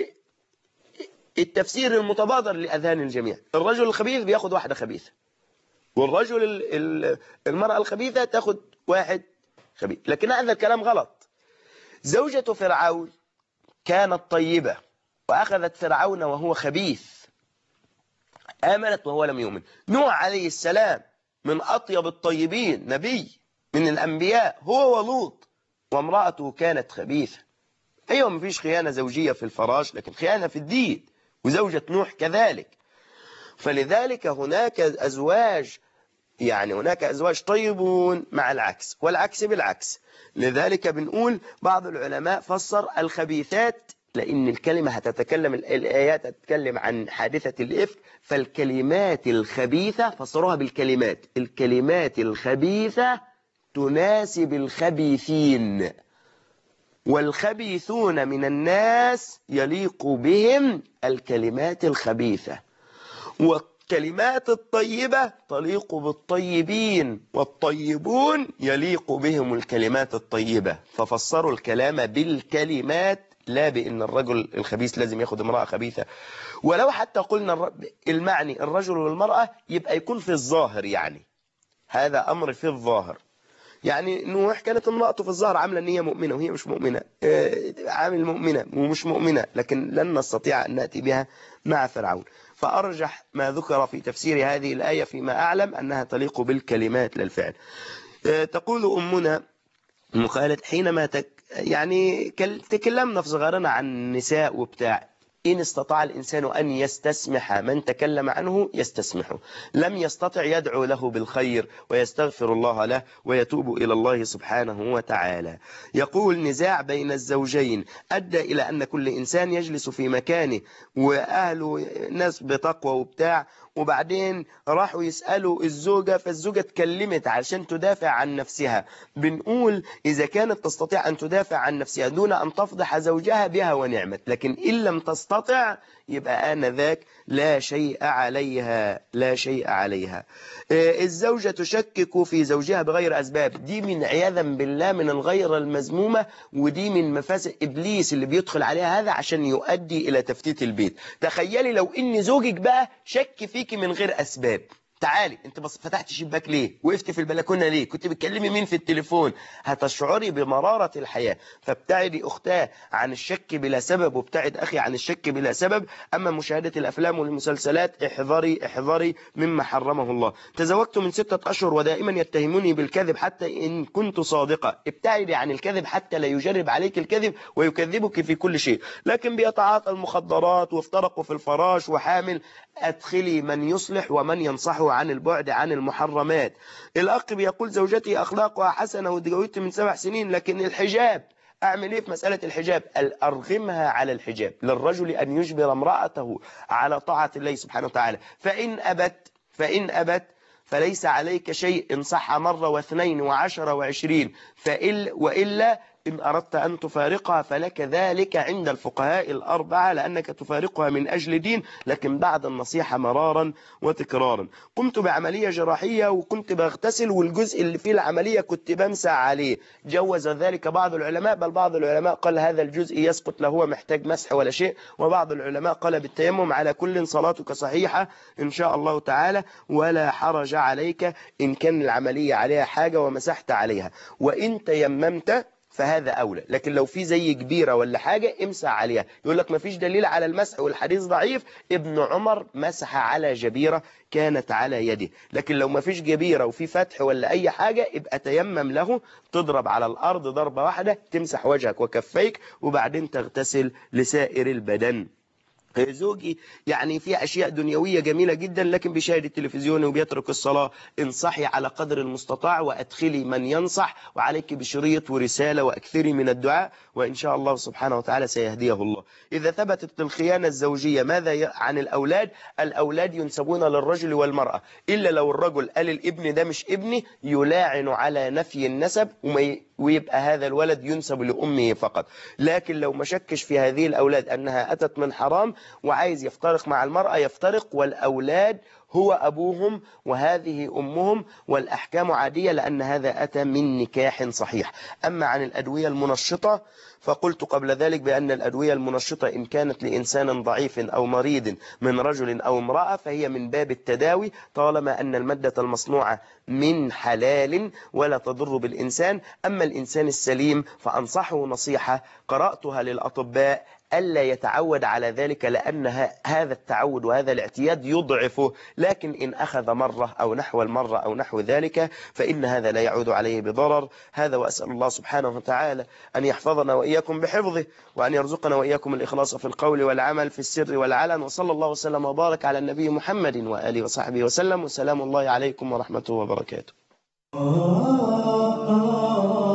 التفسير المتبادر لأذهان الجميع، الرجل الخبيث بياخد واحدة خبيثة، والرجل المرأة الخبيثة تاخد واحد خبيث. لكن هذا الكلام غلط. زوجة فرعون كانت طيبة وأخذت فرعون وهو خبيث، آمنت وهو لم يؤمن. نوح عليه السلام من أطيب الطيبين، نبي من الأنبياء، هو ولوط، وامرأته كانت خبيثة. أيوة، مفيش خيانة زوجية في الفراش، لكن خيانة في الدين، وزوجة نوح كذلك. فلذلك هناك أزواج طيبون مع العكس، والعكس بالعكس. لذلك بنقول بعض العلماء فسر الخبيثات، لأن الكلمة هتتكلم، الآيات هتتكلم عن حادثة الإفك، فالكلمات الخبيثة فسروها بالكلمات، الكلمات الخبيثة تناسب الخبيثين، والخبيثون من الناس يليق بهم الكلمات الخبيثة، والكلمات الطيبة تليق بالطيبين، والطيبون يليق بهم الكلمات الطيبة. ففسروا الكلام بالكلمات، لا بأن الرجل الخبيث لازم ياخد امرأة خبيثة. ولو حتى قلنا المعني الرجل والمرأة، يبقى يكون في الظاهر، يعني هذا أمر في الظاهر. يعني نوح كانت امرأته في الظاهر عاملة ان هي مؤمنة وهي مش مؤمنة، عامل مؤمنة ومش مؤمنة، لكن لن نستطيع أن نأتي بها مع فرعون. فأرجح ما ذكر في تفسير هذه الآية فيما أعلم أنها تليق بالكلمات للفعل. تقول أمنا خالد: حينما يعني تكلمنا في صغرنا عن النساء وبتاع، إن استطاع الإنسان أن يستسمح من تكلم عنه يستسمحه، لم يستطع يدعو له بالخير ويستغفر الله له ويتوب إلى الله سبحانه وتعالى. يقول: نزاع بين الزوجين أدى إلى أن كل إنسان يجلس في مكانه، وأهله ناس بتقوى وبتاع، وبعدين راحوا يسألوا الزوجة، فالزوجة اتكلمت عشان تدافع عن نفسها. بنقول إذا كانت تستطيع أن تدافع عن نفسها دون أن تفضح زوجها بها ونعمت، لكن إن لم تستطع يبقى آنذاك لا شيء عليها، لا شيء عليها. الزوجة تشكك في زوجها بغير أسباب، دي من عياذا بالله من الغير المذمومة، ودي من مفاسد إبليس اللي بيدخل عليها هذا عشان يؤدي إلى تفتيت البيت. تخيلي لو إن زوجك بقى شك فيك من غير أسباب، تعالي انت بس فتحت شباك ليه؟ وقفت في البلكونه ليه؟ كنت بتكلمي مين في التليفون؟ هتشعري بمراره الحياه. فابتعدي اختاه عن الشك بلا سبب، وابتعد اخي عن الشك بلا سبب. اما مشاهده الافلام والمسلسلات احذري احذري مما حرمه الله. تزوجت من 6 أشهر ودائما يتهموني بالكذب حتى ان كنت صادقه. ابتعدي عن الكذب حتى لا يجرب عليك الكذب ويكذبك في كل شيء. لكن بيتعاطى المخدرات وافترقوا في الفراش وحامل. ادخلي من يصلح ومن ينصحه عن البعد عن المحرمات. الأخ بيقول زوجتي أخلاقها حسنة وتجوزت من 7 سنين، لكن الحجاب أعمل إيه في مسألة الحجاب؟ أرغمها على الحجاب. للرجل أن يجبر امرأته على طاعة الله سبحانه وتعالى. فإن أبت فليس عليك شيء إن صح مرة واثنين وعشر وعشرين. وإلا إن أردت أن تفارقها فلك ذلك عند الفقهاء الأربعة، لأنك تفارقها من أجل دين، لكن بعد النصيحة مرارا وتكرارا. قمت بعملية جراحية وكنت بغتسل، والجزء اللي فيه العملية كنت بمسح عليه. جوز ذلك بعض العلماء، بل بعض العلماء قال هذا الجزء يسقط، لا هو محتاج مسح ولا شيء. وبعض العلماء قال بالتيمم. على كل صلاتك صحيحة إن شاء الله تعالى، ولا حرج عليك إن كان العملية عليها حاجة ومسحت عليها. وإن تيممت فهذا أولى، لكن لو في زي كبيرة ولا حاجة امسح عليها. يقول لك ما فيش دليل على المسح والحديث ضعيف. ابن عمر مسح على جبيرة كانت على يده. لكن لو ما فيش جبيرة وفي فتح ولا أي حاجة يبقى تيمم له، تضرب على الأرض ضربة واحدة، تمسح وجهك وكفيك، وبعدين تغتسل لسائر البدن. زوجي يعني في أشياء دنيوية جميلة جدا، لكن بيشاهد التلفزيون وبيترك الصلاة. انصحي على قدر المستطاع وأدخلي من ينصح، وعليك بشريط ورسالة، وأكثري من الدعاء، وإن شاء الله سبحانه وتعالى سيهديه الله. إذا ثبتت الخيانة الزوجية ماذا عن الأولاد؟ الأولاد ينسبون للرجل والمرأة، إلا لو الرجل قال الابن ده مش ابني، يلاعن على نفي النسب ويبقى هذا الولد ينسب لأمه فقط. لكن لو ما شكش في هذه الأولاد أنها أتت من حرام وعايز يفترق مع المرأة يفترق، والأولاد هو أبوهم وهذه أمهم، والأحكام عادية لأن هذا أتى من نكاح صحيح. أما عن الأدوية المنشطة فقلت قبل ذلك بأن الأدوية المنشطة إن كانت لإنسان ضعيف أو مريض من رجل أو امرأة فهي من باب التداوي، طالما أن المادة المصنوعة من حلال ولا تضر بالإنسان. أما الإنسان السليم فأنصحه نصيحة قرأتها للأطباء ألا يتعود على ذلك، لأن هذا التعود وهذا الاعتياد يضعفه. لكن إن أخذ مرة أو نحو المرة أو نحو ذلك فإن هذا لا يعود عليه بضرر. هذا، وأسأل الله سبحانه وتعالى أن يحفظنا وإياكم بحفظه، وأن يرزقنا وإياكم الإخلاص في القول والعمل في السر والعلن. وصلى الله وسلم وبارك على النبي محمد وآله وصحبه وسلم، وسلام الله عليكم ورحمته وبركاته.